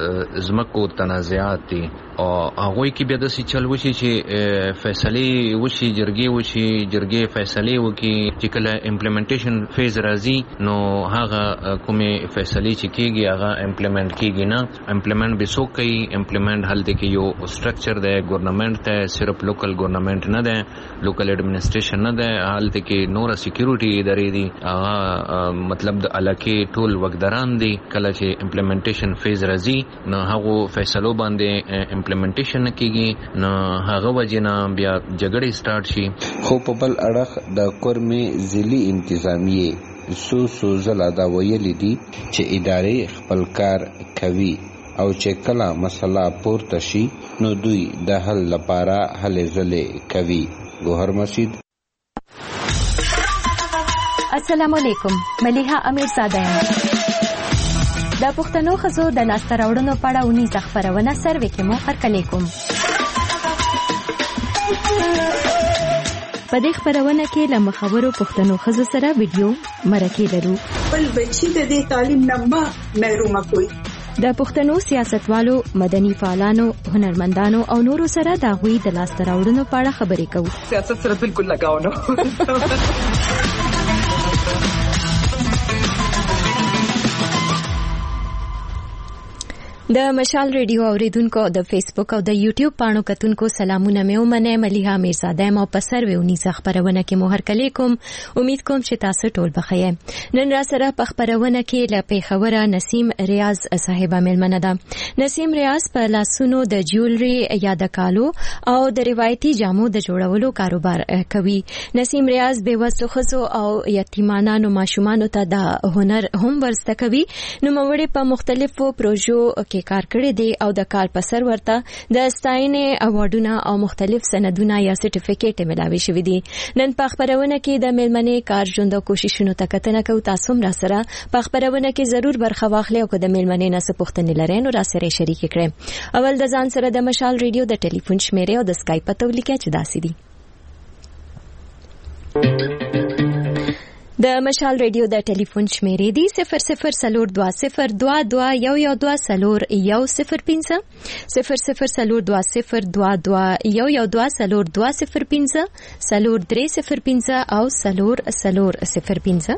زمکو تنازعات دي او هغه کې بیا د څه چل وشي چې فیصله وشي جرګې وشي جرګې فیصله وکي چې کله امپلیمنټیشن فیز راځي نو هغه کومه فیصله چې کیږي هغه امپلیمنٹ کیږي نه. امپلیمنٹ به سو کوي امپلیمنٹ حل دي کې یو سټرکچر ده ګورنمنت ته صرف لوکل ګورنمنت نه ده لوکل ایڈمنسټریشن نه ده حل دي کې نور سکیورټي ادارې دي مطلب د علاقه ټول وګداران دي. کله چې امپلیمنټیشن فیز راځي نو هغه فیصلو باندې امپلیمنټیشن کیږي نو هغه وجنه بیا جګړې سٹارټ شي.
خو په بل اړه د کورمې ضلعي انتظامیه سو سو زله دا ویلي دي چې ادارې خپل کار کوي او چې کله مسله پورته شي نو دوی د حل لپاره هلې ځلې کوي. ګوهر مسجد.
السلام علیکم. ملیحه امیرزاده یم. د پښتنو ښځو د لاسته راوړنو په اړه اونیزه خپرونه سروې کې مو هرکلی کوم. په دې خپرونه کې له مخورو پښتنو ښځو سره ویډیو مرکې لرو.
بل بچی د دې تعلیم نه محروم کوي.
د پښتنو سیاستوالو، مدني فعالانو، هنرمندانو او نورو سره د هغوی د لاسته راوړنو په اړه خبرې کوو.
سیاست سره بالکل لګاو نه.
د مشال ریډیو اوریدونکو د فیسبوک او د یوټیوب پاڼو کتونکو سلامونه مې ومنه. ملیحه امیرزاده یم او په سروې اونیزه خپرونه کې مو هرکلی کوم. امید کوم چې تاسو ټول بخیر. نن را سره په خپرونه کې له پیښوره نسیم ریاض صاحبه مېلمنه ده. نسیم ریاض په لاسونو د جیولري یا د کالو او د روایتي جامو د جوړولو کاروبار کوي. نسیم ریاض بېوسو ښځو او یتیمانو ماشومانو ته د هنر هم ورزده کوي. نوموړی په مختلفو پروژو کې کار کړی دی او د کال په سر ورته د ستاینې اواردونه او مختلف سندونه یا سرټیفیکیټ ملاوي شوی دي. نن په خبرونه کې د مېلمنې کار ژوند او کوششونو ته کتنه کوو. تاسو هم را سره په خبرونه کې ضرور برخه واخلئ او که د مېلمنې نه څه پوښتنې لرئ نو را سره شریک کړئ. اول د ځان سره د مشال ریډیو د ټلیفون شمیرې او د اسکایپ پته ولیکئ چې داسې دي. د مشال ریډیو د ټلیفون شمیرې دي صفر صفر سلور دوه صفر دوه دوه یو یو دوه سلور یو صفر پنځه صفر صفر سلور دوه صفر دوه دوه یو یو دوه سلور دوه صفر پنځه سلور درې صفر پنځه او سلور سلور صفر پنځه.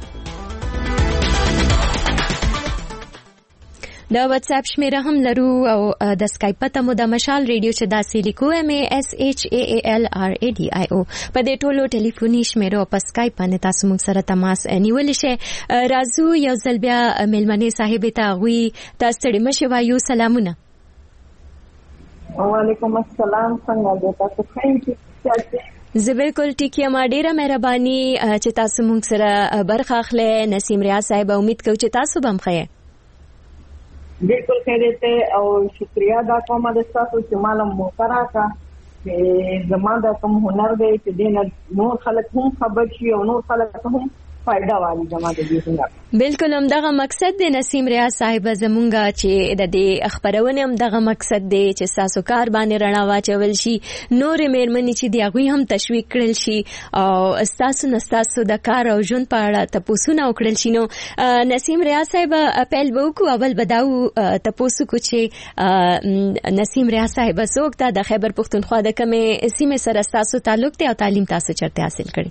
د واتس اپ شمیره هم لرو او د اسکایپ پته مو د مشال ریډیو چې داسې لیکو ام اس ایچ ای ای ال ار ای ډي آی او. په دې ټولو ټلیفوني شمیرو په اسکایپ باندې تاسو موږ سره تماس نیولی شئ. راځو یو ځل بیا مېلمنې صاحبې ته هغوی تاسو ستړي مه شئ وایو. سلامونه.
وعلیکم السلام. څنګه دې تاسو ښه یئ؟
زه بالکل ټیک یم. ډېره مهرباني چې تاسو موږ سره برخه اخلئ. نسیم ریاض صاحب امید کوو چې تاسو به هم ښه یئ.
بالکل خیریت او شکریہ دا کومه د تاسو چې مالم موقع راکړه چې زما د کوم هنر دی چې دین نور خلک هم خبر شي او نور خلک هم فائدہ والی زما د دې هنر.
بالکل هم دغه مقصد دی نسیم ریاض صاحب زمونږه چې د دې خبرونه هم دغه مقصد دی چې تاسو کار باندې رڼا واچول شي. نور مېرمنې چې دی هغوی هم تشویق کړل شي او تاسو نه تاسو د کار او ژوند په اړه تپوسونه وکړل شي. نو نسیم ریاض صاحب اپیل به وکړو. اول به دا تپوس وکړو چې نسیم ریاض صاحب څوک ته د خیبر پښتونخوا د کومې سیمې سره تاسو تعلق دی او تعلیم تاسو چېرته حاصل کړی؟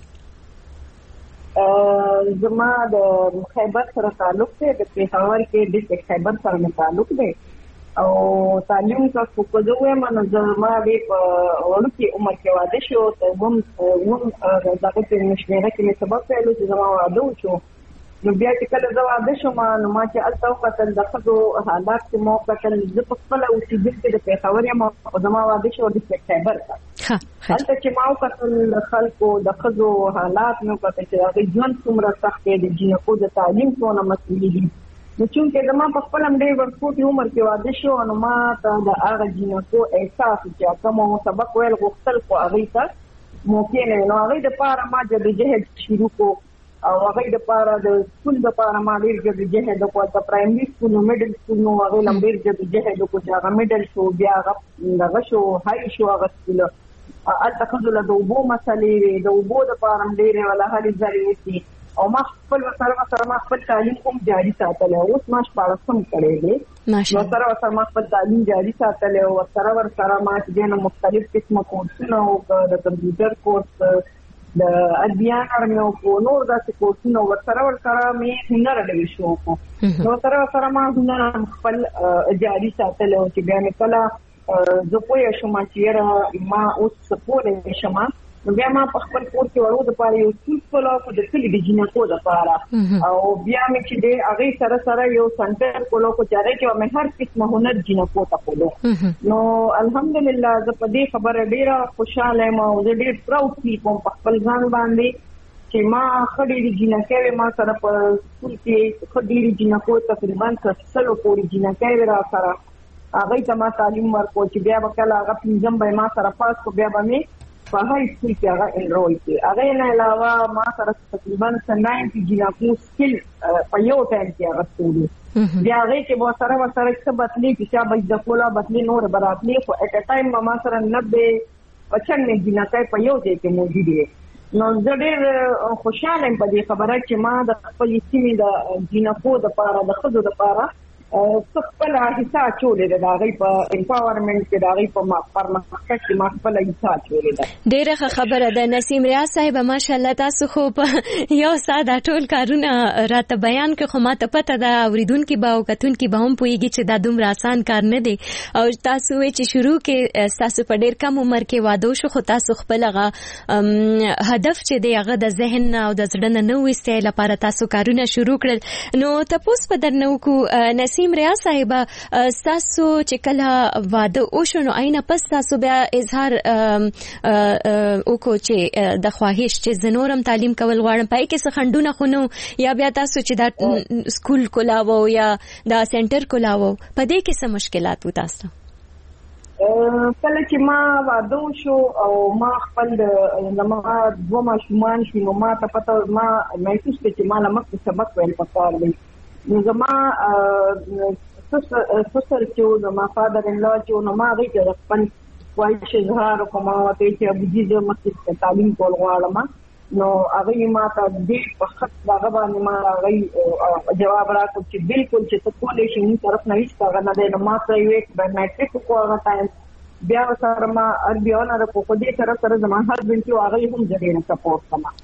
زما د خیبر سره تعلق دی. د پېښور کې ډسټرکټ خیبر سره مې تعلق دی او تعلیم تاسو کو زه وایم نو زما د وړوکي عمر کې واده شو ته هم هم دغه په مشوره کې مې سبب ویلو چې زما واده وشو. نو بیا چې کله زه واده شوم نو ما چې الته وکتل د ښځو حالات چې ما وکتل زه په خپله اوسېدونکې د پېښور یم او زما واده شو ډسټرکټ خیبر ته. هلته چې ما وکتل د خلکو د ښځو حالات مې وکتل چې د هغوی ژوند څومره سخت دی، د جینکو د تعلیم څونه مسؤلي دي. نو چونکې زما په خپل هم ډېر ورکوټي عمر کې واده شو نو ما ته د هغه جینکو احساس چې کوم سبق ویل غوښتل خو هغوی ته موقع نه وي. نو هغوی دپاره ما جدوجهد شروع کړو او هغوی دپاره د سکول دپاره ما ډېر جدوجهد وکړو. د پرایمري سکول نو میډل سکول نو هغوی له ډېر جدوجهد وکړو چې هغه میډل شو بیا هغه دغه شو های شو هغه سکول. هلته ښځو له د اوبو مسلې وې، د اوبو دپاره هم ډېرې ولا هلې ځلې وکړي او ما خپل ورسره ورسره ما خپل تعلیم هم جاري ساتلی. اوس ما شپاړسم کړی دی. ورسره ورسره ما خپل تعلیم جاري ساتلی او ورسره ورسره ما چې دی نو مختلف قسمه کورسونه وکړه، د کمپیوټر کورس، د ادبیان مې وکړو، نور داسې کورسونه ورسره ورسره مې هنر ډېر شو وکړو. نو ورسره ورسره ما هنر خپل جاري ساتلی او چې بیا مې کله زه پوه شوم چې یاره ما اوس څه کولی شم نو بیا ما په خپل کور کې وړو دپاره یو سکول کولو خو د کلي د جینکو دپاره او بیا مې چې دی هغې سره سره یو سنټر کولو خو چې هغې کې به مې هر قسمه هنر جینکو ته کولو. نو الحمدلله زه په دې خبره ډېره خوشحاله یم او زه ډېر پراود فیل کوم په خپل ځان باندې چې ما خډيري جنکه ما سره په سکول کې خډيري جنکو تقریبا څلو پورې جنکه را سره هغه ته ما تعلیم ورکو چې بیا وکړه هغه پنځم به ما سره پاس کو بیا به مې په هاي سکول کې هغه انرول کې هغه نه علاوه ما سره تقریبا نوي جنکو سکل په یو ټایم کې هغه ستوري بیا هغه کې به سره سره څه بدلی چې به د کولا بدلی نور براتلی خو اټ ا ټایم ما سره نوي پچنځه جنکه په یو ځای کې موجود دي نو زه ډېر خوشاله یم په دې خبره چې ما د خپل سیمې د جنکو د پاره د خزو د پاره خپل حصہ چولې ده دا غي په امپاورمنت کې دا غي په پرمختګ کې ما خپل حصہ چولې ده
ډېره خبره ده نسیم ریاض صاحب ماشاءالله تاسو خو په یو ساده ټول کارونه راته بیان کې خو ماته پته ده اوریدونکو به او کتونکو به هم پوهیږي چې دا دومره آسان کار نه دی او تاسو چې شروع کې تاسو په ډېر کم عمر کې واده شو خو تاسو خپل هغه هدف چې دی هغه د ذهن او د زړه نه وسته لپاره تاسو کارونه شروع کړل نو تاسو په درنو کو نسیم ریاض صاحب تاسو چې کله واده وشو نو عینه پس تاسو بیا اظهار وکړو چې د خواهش چې زنورم تعلیم کول غواړم پای کې څه خندونه خونو یا بیا تاسو چې دا سکول کولاو یا دا سنټر کولاو په دې کې څه مشکلات و تاسو
کله چې ما واده شو او ما خپل زما دوه ماشومان شو نو ما ته پته ما محسوس کړ چې ما لمک سبق ویل پکار دی نو زما سسر چې زما فادر ان لا چې نو ما غي چې خپل خواهش اظهار کوم او ته چې ابو جی زه مکتب تعلیم کول غواړم نو هغه ما ته دې په خط دغه باندې ما هغه جواب راکړ چې بالکل چې ته کولې شي نو طرف نه هیڅ هغه نه دی نو ما ته یو یک د میټریک کو هغه ټایم بیا سره ما عربي اونر کو خو دې سره سره زما هسبند چې هغه هم ځدې سپورټ کما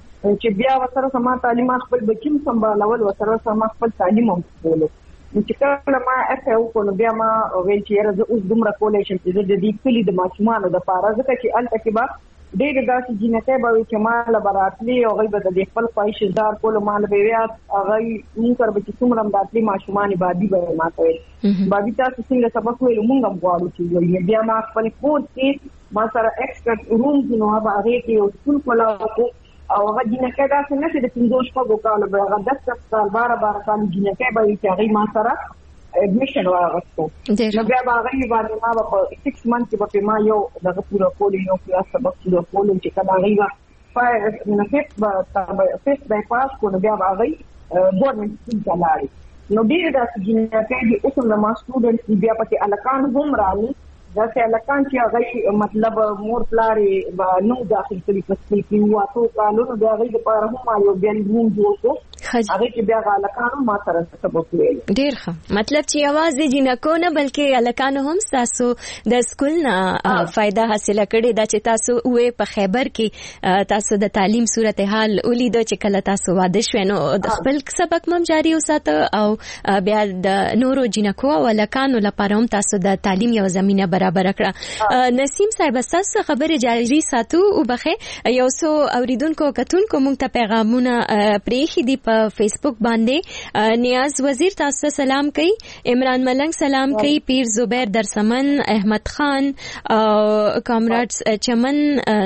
چې بیا سره سما تعلیمات خپل بچیم سمبالول او سره سما خپل تعلیم هم کولو چې کله ما اته وکړو بیا ما ویل چې زه اوس دومره کولای شم چې د دې کلی د ماشومانو د پاره ځکه چې الته کې با ډېر داسې جنکه به چې ما لبراتلی او غي به د خپل خواهش دار کول مال به بیا هغه موږ تر به څومره داتلی ماشومان بادي به ما کوي بادي تاسو څنګه سبق ویل موږ هم غواړو چې بیا ما خپل کور کې ما سره ایکسټرا روم نو هغه هغه کې سکول کولاو او هغه جنکه دا څنګه چې د پنځوس شپږو کالو به هغه داس کال بار بار کال جنکه به چې هغه ما سره اډمیشن واغستو نو بیا هغه باندې ما په سکس منث کې په ما یو دغه پورا کول یو کلاس سبق پورا کول چې کله هغه فایو نو فیس به فیس بای پاس کو نو بیا هغه ګورنمنت سکول ته لاړ نو ډیر داسې جنکه دي اوس هم ما سټوډنټ بیا پکې الکان هم راغلي دا چې الکان چې هغه مطلب مور پلارې نو داخل کړي په خپل کې واټو قانون د هغه لپاره هم یو بیل مون جوړ کو هغه کې بیا الکان ما سره سبق ویل
ډیر ښه مطلب چې आवाज دي جنکو نه بلکې الکان هم تاسو د سکول نه فائدہ حاصل کړي دا چې تاسو وې په خیبر کې تاسو د تعلیم صورتحال ولید چې کله تاسو واده شوي نو د خپل سبق مم جاری وساته او بیا د نورو جنکو او الکانو لپاره هم تاسو د تعلیم یو زمينه برابر کړه نسیم صاحب تاسو خبره جاری ساتو او بخې یو څو اوریدونکو کتونکو مونږ ته پیغامونه پریخي دي په فیسبوک باندې نیاز وزیر تاسو سلام کوي عمران ملنګ سلام کوي پیر زبیر درسمن احمد خان او کامرادز چمن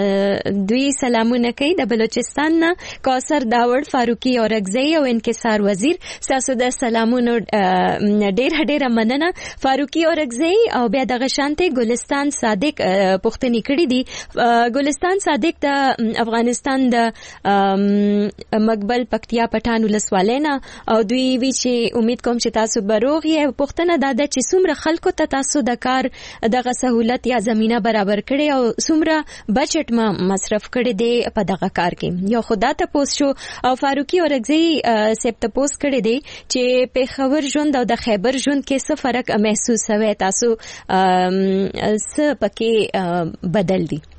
دوی سلامونه کوي د بلوچستان نه کوثر داوړ فاروقي اورګزئی او انکسار وزیر تاسو د سلامونو ډېر ډېر مننه فاروقي اورګزئی او بیا دغه شانته ګلستان صادق پښتني کړی دي ګلستان صادق د افغانستان د مقبل پکتیا پټان ولسوالینا او دوی وی چې امید کوم چې تاسو بروغ یې پښتنه داده چې څومره خلکو ته تاسو د کار دغه سہولت یا زمينه برابر کړي او څومره بجټ ما مصرف کړي دي په دغه کار کې یو خدا ته پوس شو او فاروقي اورګزئی سپ ته پوس کړي دي چې په خبر ژوند او د خیبر ژوند کې څه فرق محسوس شوی تاسو څه پکې بدل دي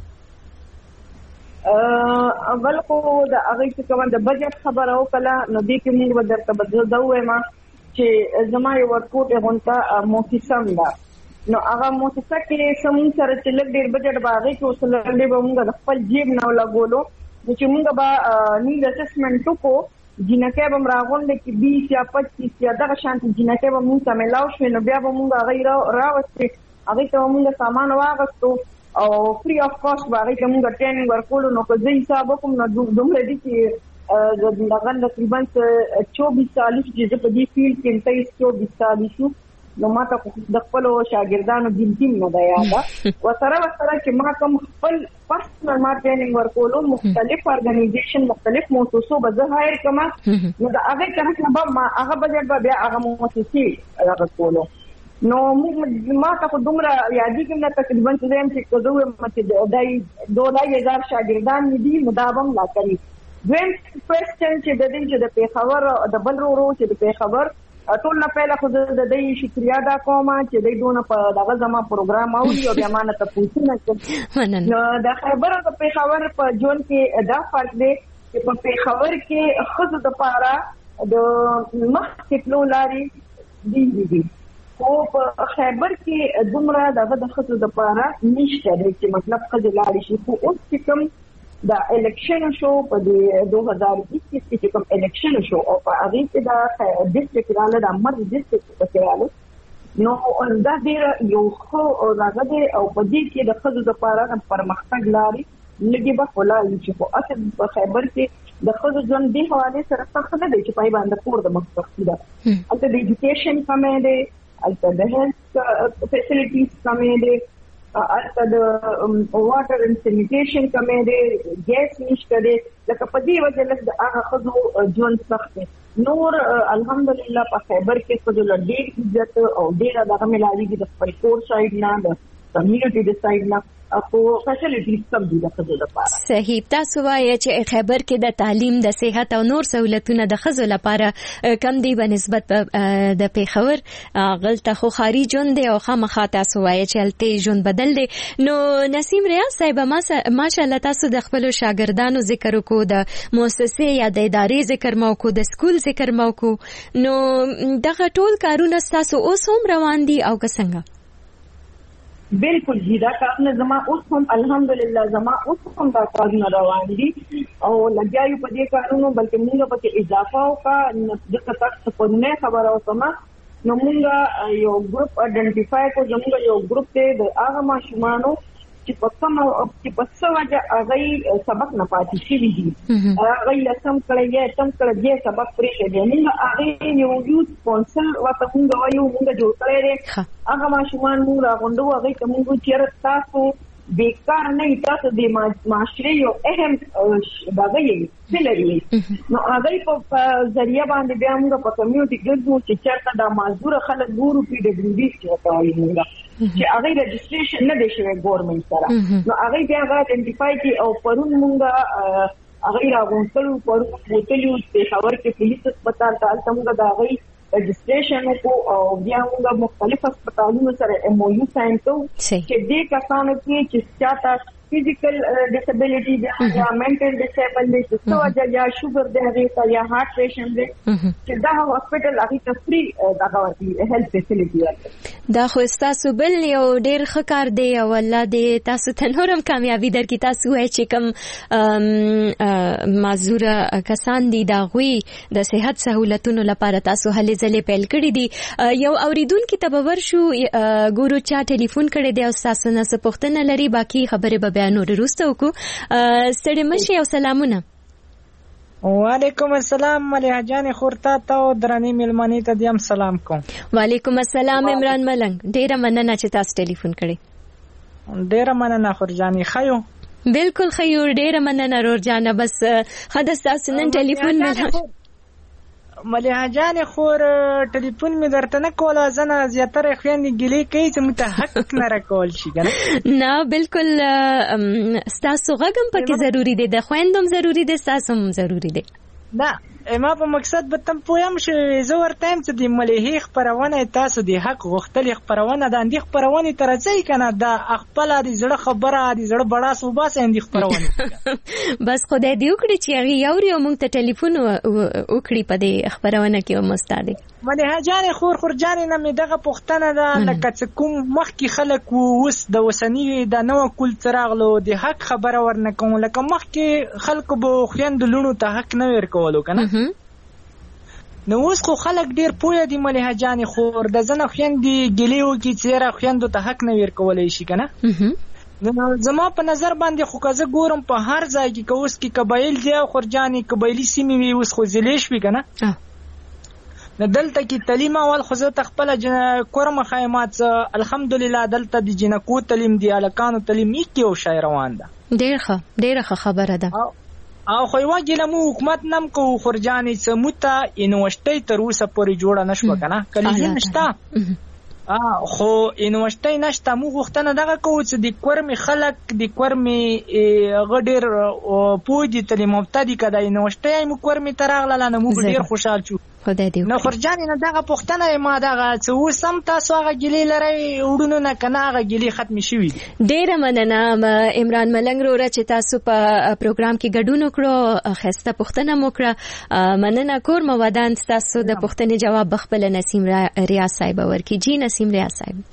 اول خو د هغه څه کوم د بجټ خبره او کله نو دې کې موږ ودرته بدل دا وایم چې زما یو ورکوټ غونټه موسسم ده نو هغه موسسه کې سم سره چې لږ ډیر بجټ باغې کې اوس لږ به موږ د خپل جیب نه لګولو چې موږ به نیډ اسسمنټ کو جنکه به راغونډه کې بیس یا پچیس یا دغه شانتي جنکه به موږ ته ملاو شو نو بیا به موږ هغه راوستي هغه ته موږ سامان واغستو او فری اف کاست باغې ته موږ ټریننګ ورکول نو که زه حساب وکم نو دومره دي چې دغه تقریبا چوبیس چالیس چې په دې فیلډ کې تیس چوبیس چالیس نو ما ته د خپل شاګردانو ګنټیم نه دی یاده وسره وسره چې ما کوم خپل پرسنل ما ټریننګ ورکولو مختلف ارګنایزیشن مختلف موسسو به زه هایر کوم نو دا هغه کنه به ما هغه بجټ به بیا هغه موسسې هغه کولو نو ما ته دومره یادې کوم نه تقریبا چې هم چې کوم چې دای دوه هزار شاګردان دي مداوم لا کوي دویم کوېسچن چې د دې چې د پیښور د بل ورو چې د پیښور ټول نه پهله خو د دې شکریا دا کوم چې د دونه په دغه زما پروګرام او یو بیا مانه ته پوښتنه کوم نو د خبره د پیښور په جون کې دا فرق دی چې په پیښور کې خود د پاره د مخ کې لاري دی دی او په خیبر کې دومره دغه د خود د پاره نشته چې مطلب خځه لاري شي خو اوس چې کوم دا الیکشن شو په دو هزار بیس کې چې کوم الیکشن شو او په هغه کې دا ډیسټریکټ رااله د امر ډیسټریکټ په رااله نو دا ډیر یو خو او هغه دی او په دې کې د خځو د پاره پرمختګ لاري لګي به ولاړ چې په اصل په خیبر کې د خځو ژوند دی حواله سره څه نه دی چې پای باندې پور د مخکې ده البته د ایجوکیشن کمې دی البته د هیلث فیسیلیټیز کمې دی البته د واټر اینڈ سینیټیشن کمې دی ګیس نشته دی لکه په دې وجه لږ د هغه خځو ژوند سخت دی نور الحمدلله په خیبر کې خځو له ډېر عزت او ډېره دغه ملاویږي د خپل کور سایډ نه د کمیونټي د سایډ نه او فیسیلیټیز کم دي د خځو لپاره
صحیح تاسو وایي چې خیبر کې د تعلیم د صحت او نور سہولتونه د خځو لپاره کم دي په نسبت د پیښور غلطه خو خارج ژوند دی او خامخا تاسو وایي چې الته ژوند بدل دی نو نسیم ریاض صاحب ماشاءالله تاسو د خپل شاګردانو ذکر وکړو د مؤسسې یا د ادارې ذکر مو کو د سکول ذکر مو کو نو دغه ټول کارونه تاسو اوس هم روان دي او څنګه
بالکل جی دا کارونه زما اوس هم الحمدلله زما اوس هم دا کارونه روان دي او لګیاو په دې کارونو بلکې موږ په کې اضافه وکړه د تاسو په نه خبره اوسما نو موږ یو ګروپ ایڈنټیفای کو زموږ یو ګروپ ته د هغه ماشومانو چې په کوم چې په څه وجه هغه سبق نه پاتې شي دي هغه لسم کړی یا تم کړی یې سبق پرې دی موږ هغه یو یو سپانسر ورته موږ وایو موږ جوړ کړی دی هغه ماشومان موږ راغونډو هغه ته موږ چیرې تاسو بیکار نه تاسو د معاشري یو اهم دغه یې فلري نو هغه په ذریعہ باندې بیا موږ په کمیونټي ګرځو چې چېرته د معذور خلک ګورو پی ډبلیو ډي چې وایي موږ چې هغه رجسټریشن نه دی شوی ګورنمنت سره نو هغه بیا هغه ایډنټیفای کی او پرون موږ هغه راغونډو پرون بوتلیو په خبر کې پولیس هسپتال ته موږ دا هغه رجسټریشن کو او بیا موږ مختلف هسپتالونو سره ایم او یو ساين کو چې دې کسانو کې چې چاته فزیکل ډیسابیلیټي یا منټل ډیسابل دي څه وجه یا شوګر دی هغه یا هارت پیشنټ دی چې دا هسپتال هغه تفری دغه ورتي هیلث فیسیلیټي ورته
دا خو تاسو بل یو ډیر ښه کار دی او الله دې تاسو ته نورم کامیابی درکړي تاسو وایي چې کوم معذور کسان دي دا غوي د صحت سہولتونو لپاره تاسو هلې ځلې پیل کړې دي یو اوریدونکو ته باور شو ګورو چا ټلیفون کړی دی او تاسو نه څه پوښتنه لري باقي خبره به نور روسته کو ستړي مشي او سلامونه
وعلیکم السلام مليحه جان خورتا ته درنی ملمنی ته دیم سلام کوم
وعلیکم السلام عمران ملنګ ډیره مننه چې تاسو ټلیفون کړی
ډیره مننه خورجانی خیو
بالکل خیو ډیره مننه رورجانه بس خدای تاسو نن ټلیفون مله
مليحه جان خور ټلیفون می درته نه کوله زنه زیاتره خويندې ګلې کوي چې متحق نه راکول شي کنه
نه بالکل تاسو غږم پکې ضروری دی د خويندوم ضروری دی تاسو هم ضروری دی
دا ما په مقصد به تم پویم شې زه ورته هم چې د مليحه خبرونه تاسو د حق غوښتل خبرونه د اندې خبرونه ترځي کنه د خپل د زړه خبره د زړه بڑا صوبه سه اندې خبرونه
بس خدای دې وکړي چې هغه یو یو مونږ ته ټلیفون وکړي په دې خبرونه کې مستعد
مليحه جان خور خور جان نه مې دغه پښتنه ده لکه چې کوم مخکې خلک ووس د وسنی د نو کول تراغلو د حق خبره ورنه کوم لکه مخکې خلکو به خويند لونو ته حق نه ورکولو کنه نو اوس خو خلک ډیر پوهه دي مليحه جان خور د زنه خويندې ګلیو کې چیرې خويندو ته حق نه ورکولای شي کنه زما په نظر باندې خو که زه ګورم په هر ځای کې که اوس کې قبایل دی او خرجانې قبایلي سیمې وي اوس خو ضلع شوي که نه نو دلته کې تعلیم اول خو زه ته خپله کورمه خیمات الحمدلله دلته د جنکو تعلیم دی هلکانو تعلیم ایکې او شی روان ده
ډېر ښه ډېره ښه خبره ده
او خو یوه ګیله مو حکومت نم کوو خرجانې څه موږ ته یونیورسټۍ تر اوسه پورې جوړه نه شوه که نه کلیزونه شته خو یونیورسټۍ نشته موږ غوښتنه دغه کوو چې د کورمې خلک د کورمې هغه ډېر پوه دي تعلیم یافته دي که د یونیورسټۍ موږ کورمې ته راغلله نو موږ ډېر خوشحال شو نو خرجانې نه دغه پوښتنه یې ما دغه چې اوس هم تاسو هغه ګیلې لرئ وړونو نه که نه هغه ګیلې ختمې شوي دي
ډېره مننه عمران ملنګ وروره چې تاسو په پروګرام کې ګډون وکړو ښایسته پوښتنه مو وکړه مننه کورمه ودان ستاسو د پوښتنې جواب به خپله نسیم ریاض صاحب ورکړي جی نسیم ریاض صاحب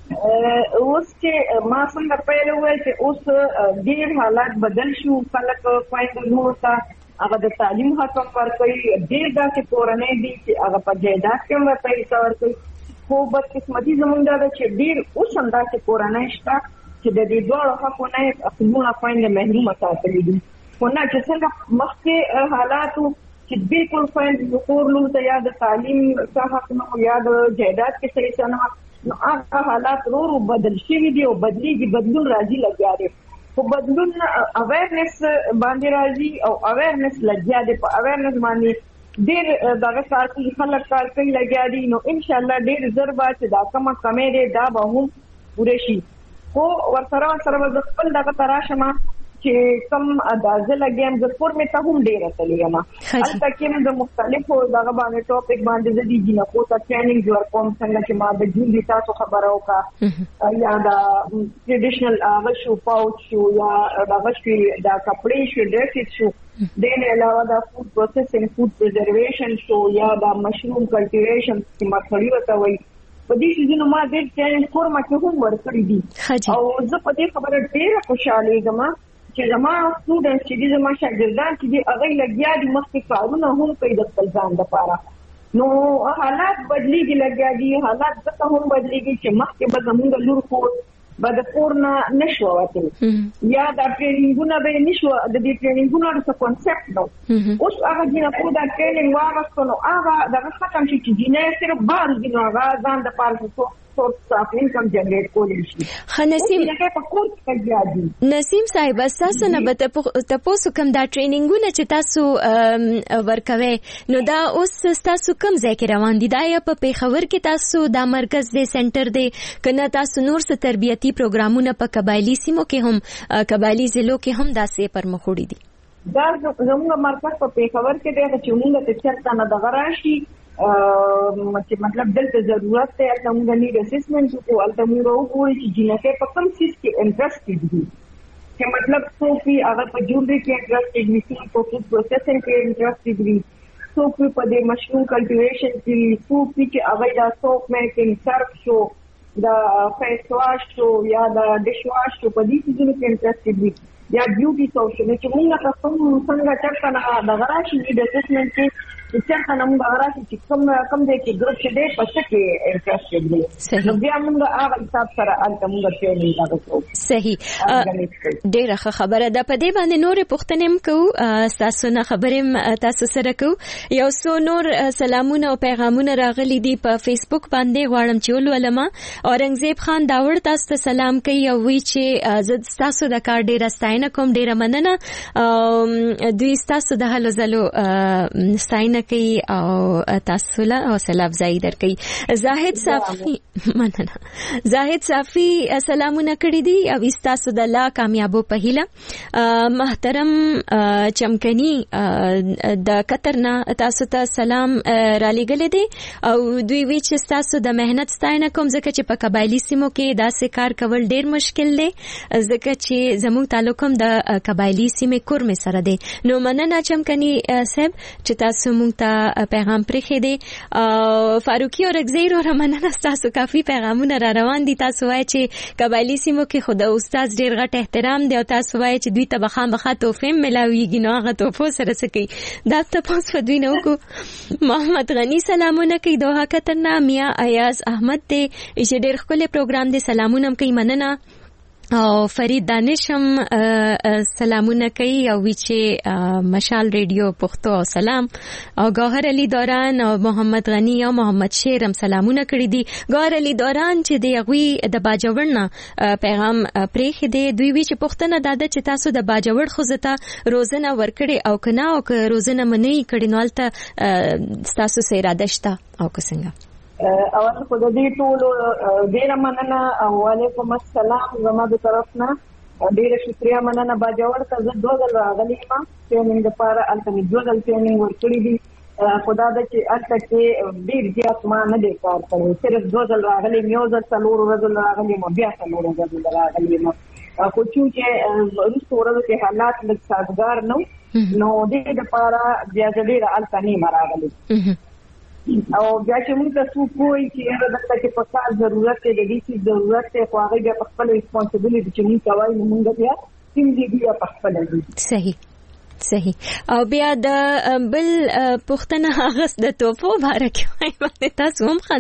اوس چې ما څنګه پیل وویل چې اوس ډېر حالات بدل شو خلک خویندو لورو ته هغه د تعلیم حق هم ورکوي ډېر داسې کورنۍ دي چې هغه په جایداد کې هم ورته حصه ورکوي خو بدقسمتي زموږ دا ده چې ډېر اوس هم داسې کورنۍ شته چې د دې دواړو حقو نه یې خپلونه خویندې محرومه ساتلي دي خو نه چې څنګه مخکې حالاتو چې بالکل خویندې کور لور ته یا د تعلیم څه حق نه یا د جایداد کې څه حصه نه نو هغه حالات ورو ورو بدل شوي دي او بدلېږي بدلون راځي لګیا دی خو بدلون اویرنس باندې راځي او اویرنس لګیا دی په اویرنس باندې ډېر دغه کار کوي خلک کار کوي لګیا دي نو انشاءالله ډېر زر به چې دا کومه کمې دی دا به هم پوره شي خو ورسره ورسره به زه خپل دغه ته راشم چې کوم اندازه لګیم زه کور مې ته هم ډېره تللی یم هلته کې هم د مختلفو دغه باندې ټاپک باندې زه د جینکو ته ټریننګ ورکوم څنګه چې ما د جون دي تاسو خبره وکړه یا د ټریډیشنل هغه شو پاوچ شو یا دغه شوي دا کپړې شو ډریسز شو دې نه علاوه د فود پروسیسنګ فود پریزرویشن شو یا د مشروم کلټیویشن چې مخړی ورته وایي په دې سيزونو ما ډېر ټریننګ کورمه کې هم ورکړي دي او زه په دې خبره ډېره خوشحالیږم چې زما سټوډنټ چې دي زما شاګردان چې دي هغه لګیا دي مخکې کارونه هم کوي د خپل ځان لپاره نو حالات بدلېږي لګیا دي حالات ځکه هم بدلېږي چې مخکې به زموږ لور کور به د کور نه نشو وتلی یا دا ټریننګونه به نشو د دې ټریننګونو څه کانسپټ نو اوس هغه جنکو دا ټریننګ واغستو نو هغه دغه ختم شي چې جنې صرف بار دي نو هغه ځان د پاره
نسیم صاحب تاسو نه به تاسو کوم دا ټریننګونه چې تاسو ورکوي نو دا اوس تاسو کوم ځای کې روان دي دا یا په پیښور کې تاسو دا مرکز دی سنټر دی کنه تاسو نور څه تربیتی پروګرامونه په قبایلی سیمو کې هم قبایلی ضلعو کې هم داسې پرمخ وړي دي
دا زموږ مرکز په پیښور کې دی چې موږ ته چرته نه دغه راشي چې مطلب دلته ضرورت دی چې موږ نیډ اسسمنټ وکړو البته موږ وګورو چې جنکه په کوم څه کې انټرېسټډ دي چې مطلب څوک هغه په جوړې کې انټرېسټډ دي څوک په فود پروسیسنګ کې انټرېسټډ دي څوک په دې مشروم کلټیویشن کې څوک چې هغه دا سوپ میکینګ سرف شو دا فیس واش شو یا دا ډش واش شو په دې څه کې انټرېسټډ دي یا بیوټي سوشل چې موږ تاسو څنګه چرته نه دغه راشي نیډ اسسمنټ کې چې څنګه نوم غواړي چې کوم کوم دې کې ګروپ شه دې پڅ کې انټرېسټډ دي نو بیا موږ هغه حساب سره انته موږ ټریننګ راغلو
صحیح ډېره ښه خبره ده په دې باندې نور پوښتنې هم کوو تاسو نه خبرې تاسو سره کوو یو څو نور سلامونه او پیغامونه راغلي دي په فیسبوک باندې غواړم چې ولولم اورنګزیب خان داوړ تاسو ته سلام کوي او وی چې زه تاسو د کار ډېره ستاینه کوم ډېره مننه دوی تاسو د هلو زلو ستاینه کوي او تاسو له حوصله افزایی درکوي زاهد صافي مننه زاهد صافي سلامونه کړی دي او تاسو د لا کامیابو په هیله محترم چمکني د قطر نه تاسو ته سلام را لېږلی دی او دوی وی چې تاسو د مهنت ستاینه کوم ځکه چې په قبایلی سیمو کې داسې کار کول ډېر مشکل دی ځکه چې زموږ تعلق هم د قبایلی سیمې کورمې سره دی نو مننه چمکني صاحب چې تاسو مونږ ته پیغام پرېښی دی فاروقي او رګزی وروره مننه ستاسو کافي پیغامونه را روان دي تاسو وایئ چې قبایلي سیمو کې خو د استاد ډېر غټ احترام دی او تاسو وایئ چې دوی ته به خامخا تحفې هم میلاویږي نو هغه تحفو سره څه کوي دا تپوس په دوی نه وکړو محمد غني سلامونه کوي دوحه قطر نه میا ایاز احمد دی چې ډېر ښکلی پروګرام دی سلامونه هم کوي مننه او فرید دانش هم سلامونه کوي او چې مشال ریډیو پښتو او سلام او گوهر علی دوران او محمد غنی او محمد شیر هم سلامونه کړی دي. گوهر علی دوران چې دی غوي د باجوړنا پیغام پرېخ دی دوی وی چې پښتنه داده چې تاسو د باجوړ خوځته روزنه ورکړي او کنا او که روزنه منی کړي نو الته تاسو سره اراده شته او که څنګه؟
اول خو د دې ټولو ډیره مننه او وعلیکم السلام زما د طرف نه ډیره شکریا مننه. باجوړ ته زه دوه ځل راغلی یم ټریننګ لپاره، هلته مې دوه ځل ټریننګ ورکړی دي. خدا دا چې هلته کې ډېر زیات ما نه دی کار کړی، صرف دوه ځل راغلی یم، یو ځل څلورو ورځو راغلی یم، بیا څلورو ورځو راغلی یم. خو چونکې وروستو ورځو کې حالات لږ سازګار نه وو نو دې لپاره بیا زه ډېره هلته نه یم راغلی. او بیا چې موږ ته څوک وایي چې یاره دلته کې په کار ضرورت دی، د دې څیز ضرورت دی، خو هغوی بیا په خپله ریسپانسبلټي چې موږ ته وایي نو موږ بیا ټیم دې بیا په خپله ځو.
صحیح صحیح. او بیا د بل پوښتنه هغه د توفو باره کې وایي باندې تاسو هم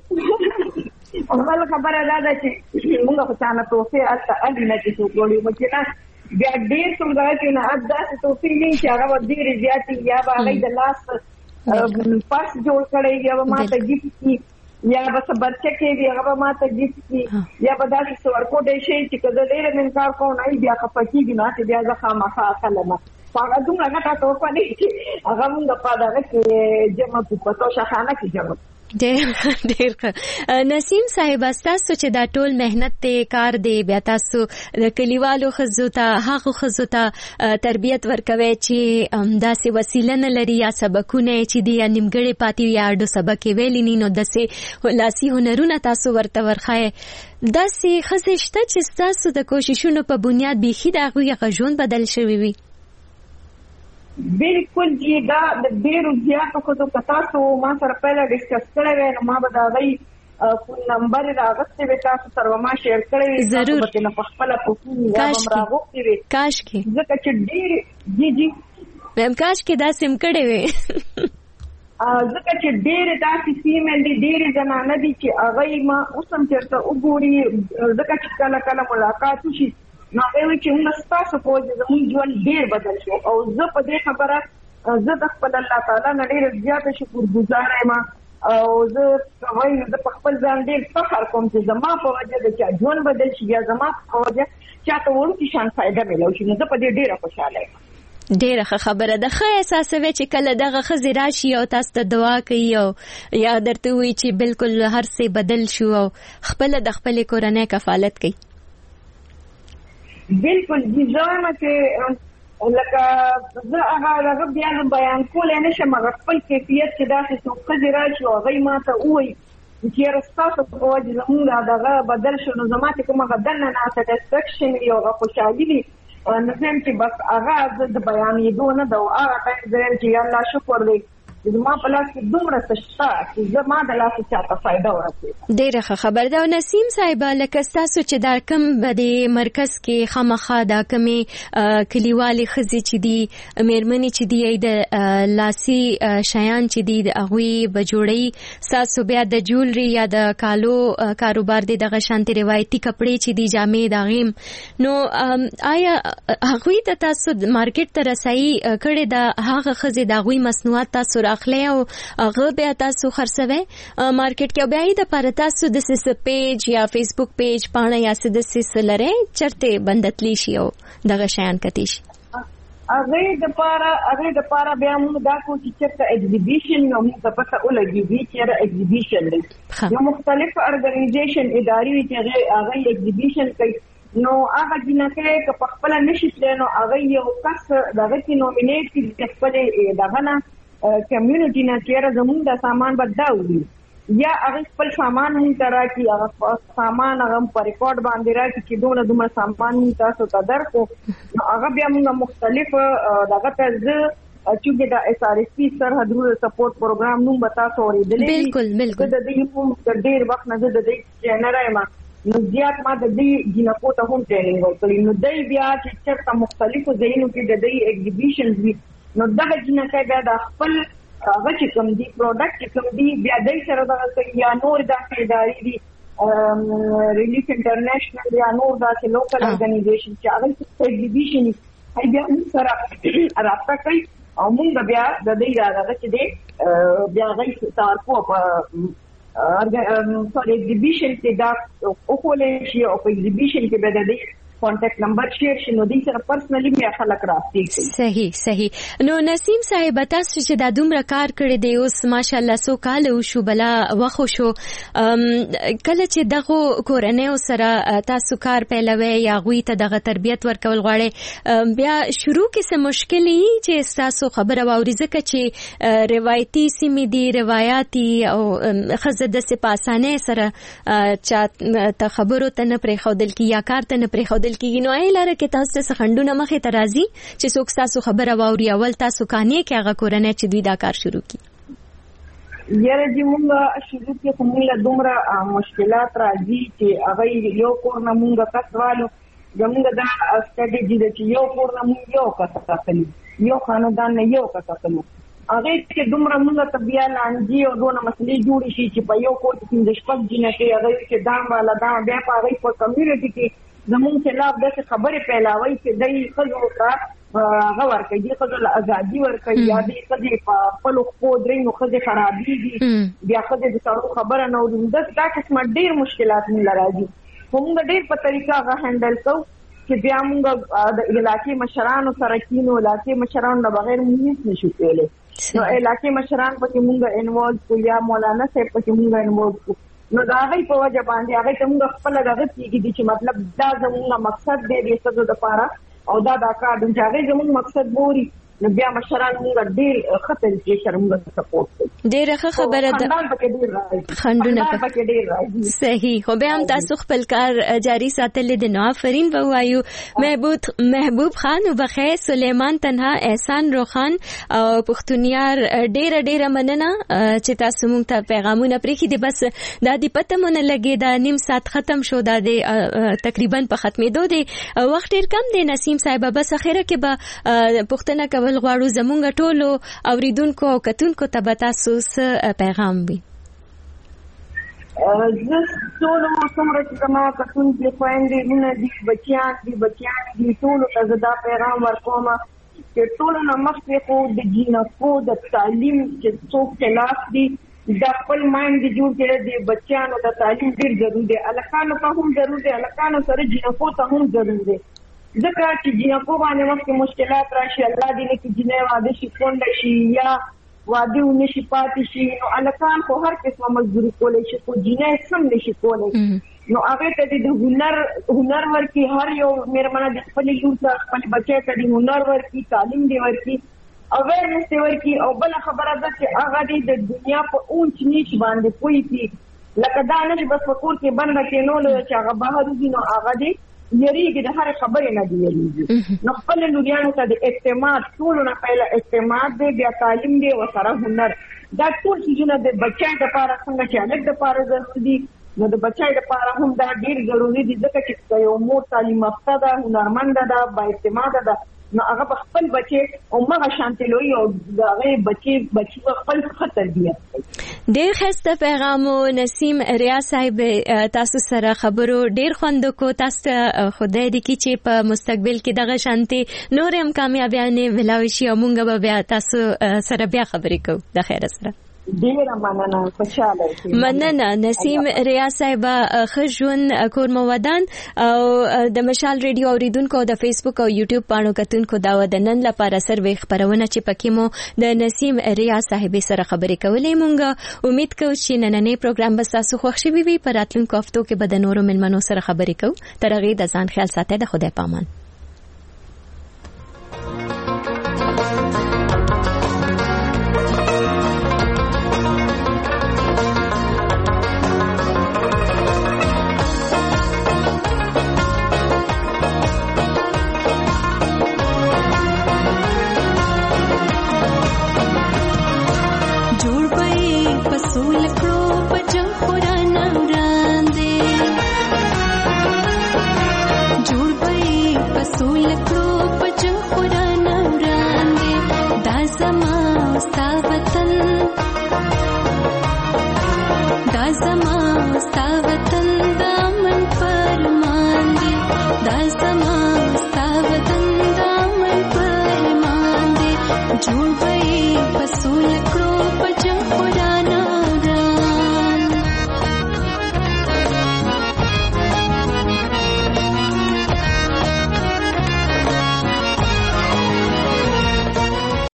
خندل.
بل خبره دا ده چې موږ خو چا نه توفې هلته اړینه چې څوک وړي مو چې نه بیا ډېر څوک دغه کې نه داسې توفې نه چې هغه به ډېرې زیاتې یا به هغوی د لاس پاس جوړ کړی یا به ماته ګفت کی یا به څه برچه کې وي هغه به ماته ګفت کی یا به داسې څه ورکوډی شي چې که زه ډېره مې انکار کوم نه بیا خفه کېږي نو هسې بیا زه خامخا اخلم. خو هغه دومره غټه تحفه دی چې هغه مونږ په دغه کې جمع کړو په توشخانه کې جمع کړو.
ډېر ډېر ښه. نسیم صاحب تاسو چې دا ټول محنت دی کار دی بیا تاسو د کلیوالو ښځو ته هغو ښځو ته تربیت ورکوئ چې داسې وسیله نه لري یا سبقونه چې دي یا نیمګړې پاتې وي یا اډو سبق یې ویلی ني نو داسې لاسي هنرونه تاسو ورته ورښایئ. داسې ښځې شته چې ستاسو د کوششونو په بنیاد بیخي د هغوی هغه ژوند بدل شوی وي؟
بالکل جی دا د ډېرو زیاتو ښځو که تاسو ما سره پهله ډسکس کړی وی نو ما به د هغوی فون نمبر یې راغوستی وی تاسو سره به ما شیر کړی وي
ضرور
تاسو به ترېنه په خپله پوښتنې یا به م راغوښتې وي
کاشکې
ځکه چې ډېرې جی جی
کاشکې داسې م کړی وی
ځکه چې ډېرې داسې فیمیل دي ډېرې زنانه دي چې هغوی ما اوس هم چېرته وګوري ځکه چې کله کله ملاقات وشي نو هغوی وایي چې موږ ستاسو په وجه زموږ ژوند ډېر بدل شو او زه په دې خبره زه د خپل الله تعالی نه ډېره زیاته شکرګزاره یم او زه وایي زه په خپل ځان ډېر فخر کوم چې زما په وجه د چا ژوند بدل شي یا زما په وجه چاته وړوکي شان فایده میلاو شي نو زه په دې ډېره خوشحاله یم.
ډیره ښه خبره ده. ښه احساسوي چې کله دغه ښځې راشي او تاسو ته دعا کوي او یا درته وایي چې بالکل هر څه بدل شو او خپله د خپلې کورنۍ کفالت کوي.
بالکل زه وایم چې لکه زه هغه هغه بیا بیان کولی نه شم هغه خپل کیفیت چې داسې څوک ښځې راشي او هغوی ما ته ووایي چې یاره ستاسو په وجه زمونږ دغه بدل شو نو زما چې کوم هغه دننه نه سټسفیکشن وي او هغه خوشحالي وي نو زه یم چې بس هغه زه د بیانېدو نه ده او هغه ټایم زه یم چې یا الله شکر دی زما په لاس کې دومره څه شته چې زما د لاسه چاته فایده ورسېږي.
ډېره ښه خبره ده. او نسیم صاحبه لکه ستاسو چې دا کوم به د مرکز کې خامخا دا کومې کلیوالې ښځې چې دي مېرمنې چې دي د لاسي شیان چې دي د هغوی به جوړوي ستاسو بیا د جولري یا د کالو کاروبار دی دغه شانتې روایتي کپړې چې دي جامې د هغې نو آیا هغوی ته تاسو مارکیټ ته رسایي کړې ده هغه ښځې د هغوی مصنوعات تاسو اخلي او هغه بیا تاسو خرڅوي مارکیټ کې بیا د لپاره تاسو د سیس پیج یا فیسبوک پیج پاڼه یا د سیس لري چرته بندتلی شي او دغه شیان کتی شي
هغه د لپاره هغه د لپاره بیا موږ دا کو چې چرته ایگزیبیشن نو موږ پته ولګي چې را ایگزیبیشن دی یو مختلف ارګنایزیشن اداري چې هغه ایگزیبیشن کوي نو هغه جنکه که په خپل نشي نو هغه یو کس دغه کې نومینیټ کړي خپل دغه نه کمیونټي نه چیرې زموږ د سامان بداوي یا هغه خپل سامان هم ترا کی هغه سامان هغه په ریکارډ باندې راځي چې دوه دوه سامان تاسو ته درکو هغه بیا موږ مختلف دغه ترځ چې د اس ار اس پی سرحدونو سپورټ پروګرام نوم بتا سوري
بالکل بالکل
د دې په ډیر وخت نه د دې چینل ما نو زیات ما د دې جنکو ته هم ټریننګ ورکړی نو دای بیا چې چرته مختلفو ځایونو کې د دې ایگزیبیشنز وي نو دغه جنکه بیا د خپل هغه چې کوم دي پروډکټ چې کوم دي بیا دای سره دغه یا نور د خریداري دي ریلیف انټرنیشنل یا نور داسې لوکل ارګنایزیشن چې هغه ایگزیبیشن هي بیا موږ سره رابطه کوي او موږ بیا د دې راغله چې دې بیا غي تارکو په سوري ایگزیبیشن کې دا او کولې شي او په ایگزیبیشن کې به د دې کانټیکټ نمبر شیر شنو دي سره پرسنلی مې خلک راځي.
صحیح صحیح. نو نسیم صاحب تاسو چې د دومره کار کړی دی اوس ماشاءالله سو کال شو بلا وخو شو کله چې دغه کورنۍ سره تاسو کار پیلوي یا غوي ته دغه تربيت ورکول غواړي بیا شروع کې څه مشکلې چې تاسو خبره واوري ځکه چې روایتي سیمې دي روایتي او خزه د سپاسانه سره چې ته خبرو ته نه پرې خودل کی یا کار ته نه پرې خودل کیږي نو ای لاره کې تاسو څه خندونه مخې ته راځي چې څوک تاسو خبره واوري اول تاسو کانې کې هغه کورنۍ چې دوی دا کار شروع کړي
یاره چې موږ شروع کې کومه دومره مشکلات راځي چې هغه یو کور نه موږ کسوالو زموږ دا استراتیژي ده چې یو کور نه موږ یو کساتلی یو خاندان نه یو کساتلو هغه کې دومره موږ طبيعه لانجی او دونه مسلې جوړې شي چې په یو کور کې د شپږ جنې کې هغه کې دام والا دا بیا په هغه په کمیونټي کې زمون خلاف د خبرې پیلاوي چې دای خزو ته هغه ورکړي دي خزو له ازادي ورکړي یا دي خزو په خپل خو درې نو خزو خرابې دي بیا خزو د څارو خبره نه ودی دا قسم ډیر مشکلات مل راځي موږ ډیر په طریقه هغه هندل کوو چې بیا موږ د علاقې مشرانو سره کینو علاقې مشرانو نه بغیر موږ نشو کېلې نو علاقې مشران پکې موږ انوالو کو یا مولانا صاحب پکې موږ انوالو کو نو دا غي په وجه باندې هغه ته موږ خپل دغه کیږي چې مطلب دا زموږ مقصد دی د څه د لپاره او دا دا کار د هغه زموږ مقصد بوري نو بیا مشران موږ ډیر خطر کې سره موږ سپورټ کوي
ډیره خبره ده خندونه
پکې ډیر راځي
صحیح خو به هم تاسو خپل کار جاری ساتل دي نو آفرین به وایو محبوب محبوب خان وبخیر سلیمان تنها احسان روخان او پښتونیار ډیره ډیره مننه چې تاسو موږ ته پیغامونه پرېخي دي بس دا دی پته مونږ لګي دا نیم ساعت ختم شو دا دی تقریبا په ختمېدو دی وخت ډیر کم دی نسیم صاحب بس اخره کې به پښتنه کول غواړو زمونږ ټولو اوریدونکو او کتونکو ته به تاسو څه پیغام وي
زه ټولو څومره چې زما کتونکي خویندې مینه دي بچیان دي بچیان دي ټولو ته زه دا پیغام ورکوم چې ټولو نه مخکې خو د جینکو د تعلیم چې څوک خلاف دي د خپل مایند جوړ کړي د بچیانو د تعلیم ډیر ضروري دی الکانو ته هم ضروري دی الکانو سره جینکو ته هم ضروري دی ځکه چې جینکو باندې وخت مشکلات راشي الله دې نه کې جنې واده شي کونډه شي یا واده ونشي پاتې شي نو الکان خو هر قسمه مزدوري کولی شي خو جنې سم نشي کولی نو هغه ته د هنر هنر ورکی هر یو مېرمنه د خپل لور سره خپل بچی ته د هنر ورکی تعلیم دی ورکی اویرنس دی ورکی او بل خبره ده چې هغه د دنیا په اونچ نیچ باندې کوئی پی لکه دا نه بس په کور کې بند کې نو چې هغه بهر دي نو هغه دی یریږي د هر خبرې نه دی یریږي نو خپل لوریانو ته د اعتماد ټول نه پهله اعتماد دی بیا تعلیم دی او سره هنر دا ټول چیزونه د بچای د لپاره څنګه چې الګ د لپاره ضروري دي نو د بچای د لپاره هم دا ډیر ضروري دي ځکه چې یو مور تعلیم یافته ده هنرمند ده با اعتماد ده نو هغه خپل بچي او مغه شانتلوي او هغه بچي بچي خپل خطر دی
ډیر خسته پیغام نسیم ریا صاحب تاسو سره خبرو ډیر خوند کو تاسو خدای دې کی چې په مستقبل کې دغه شانتي نور هم کامیابیانه ملاوي شي او مونږ به بیا تاسو سره بیا خبرې کوو د خیر سره
ډیره مننه خوشاله
مننه نسیم ریا صاحب خجون کور مودان او د مشال ریډیو اوریدونکو د فیسبوک او یوټیوب پاڼو کتونکو دا د نن لپاره سروي خبرونه چې پکې مو د نسیم ریا صاحب سره خبرې کولې مونږ امید کوم چې نننې پروګرام به تاسو خوښ شي وي په راتلونکو هفتو کې به د نورو ملمنو سره خبرې کوو تر هغه د ځان خیال ساتئ د خدای پامان
زما ستا وطن جوړ به پسول کړو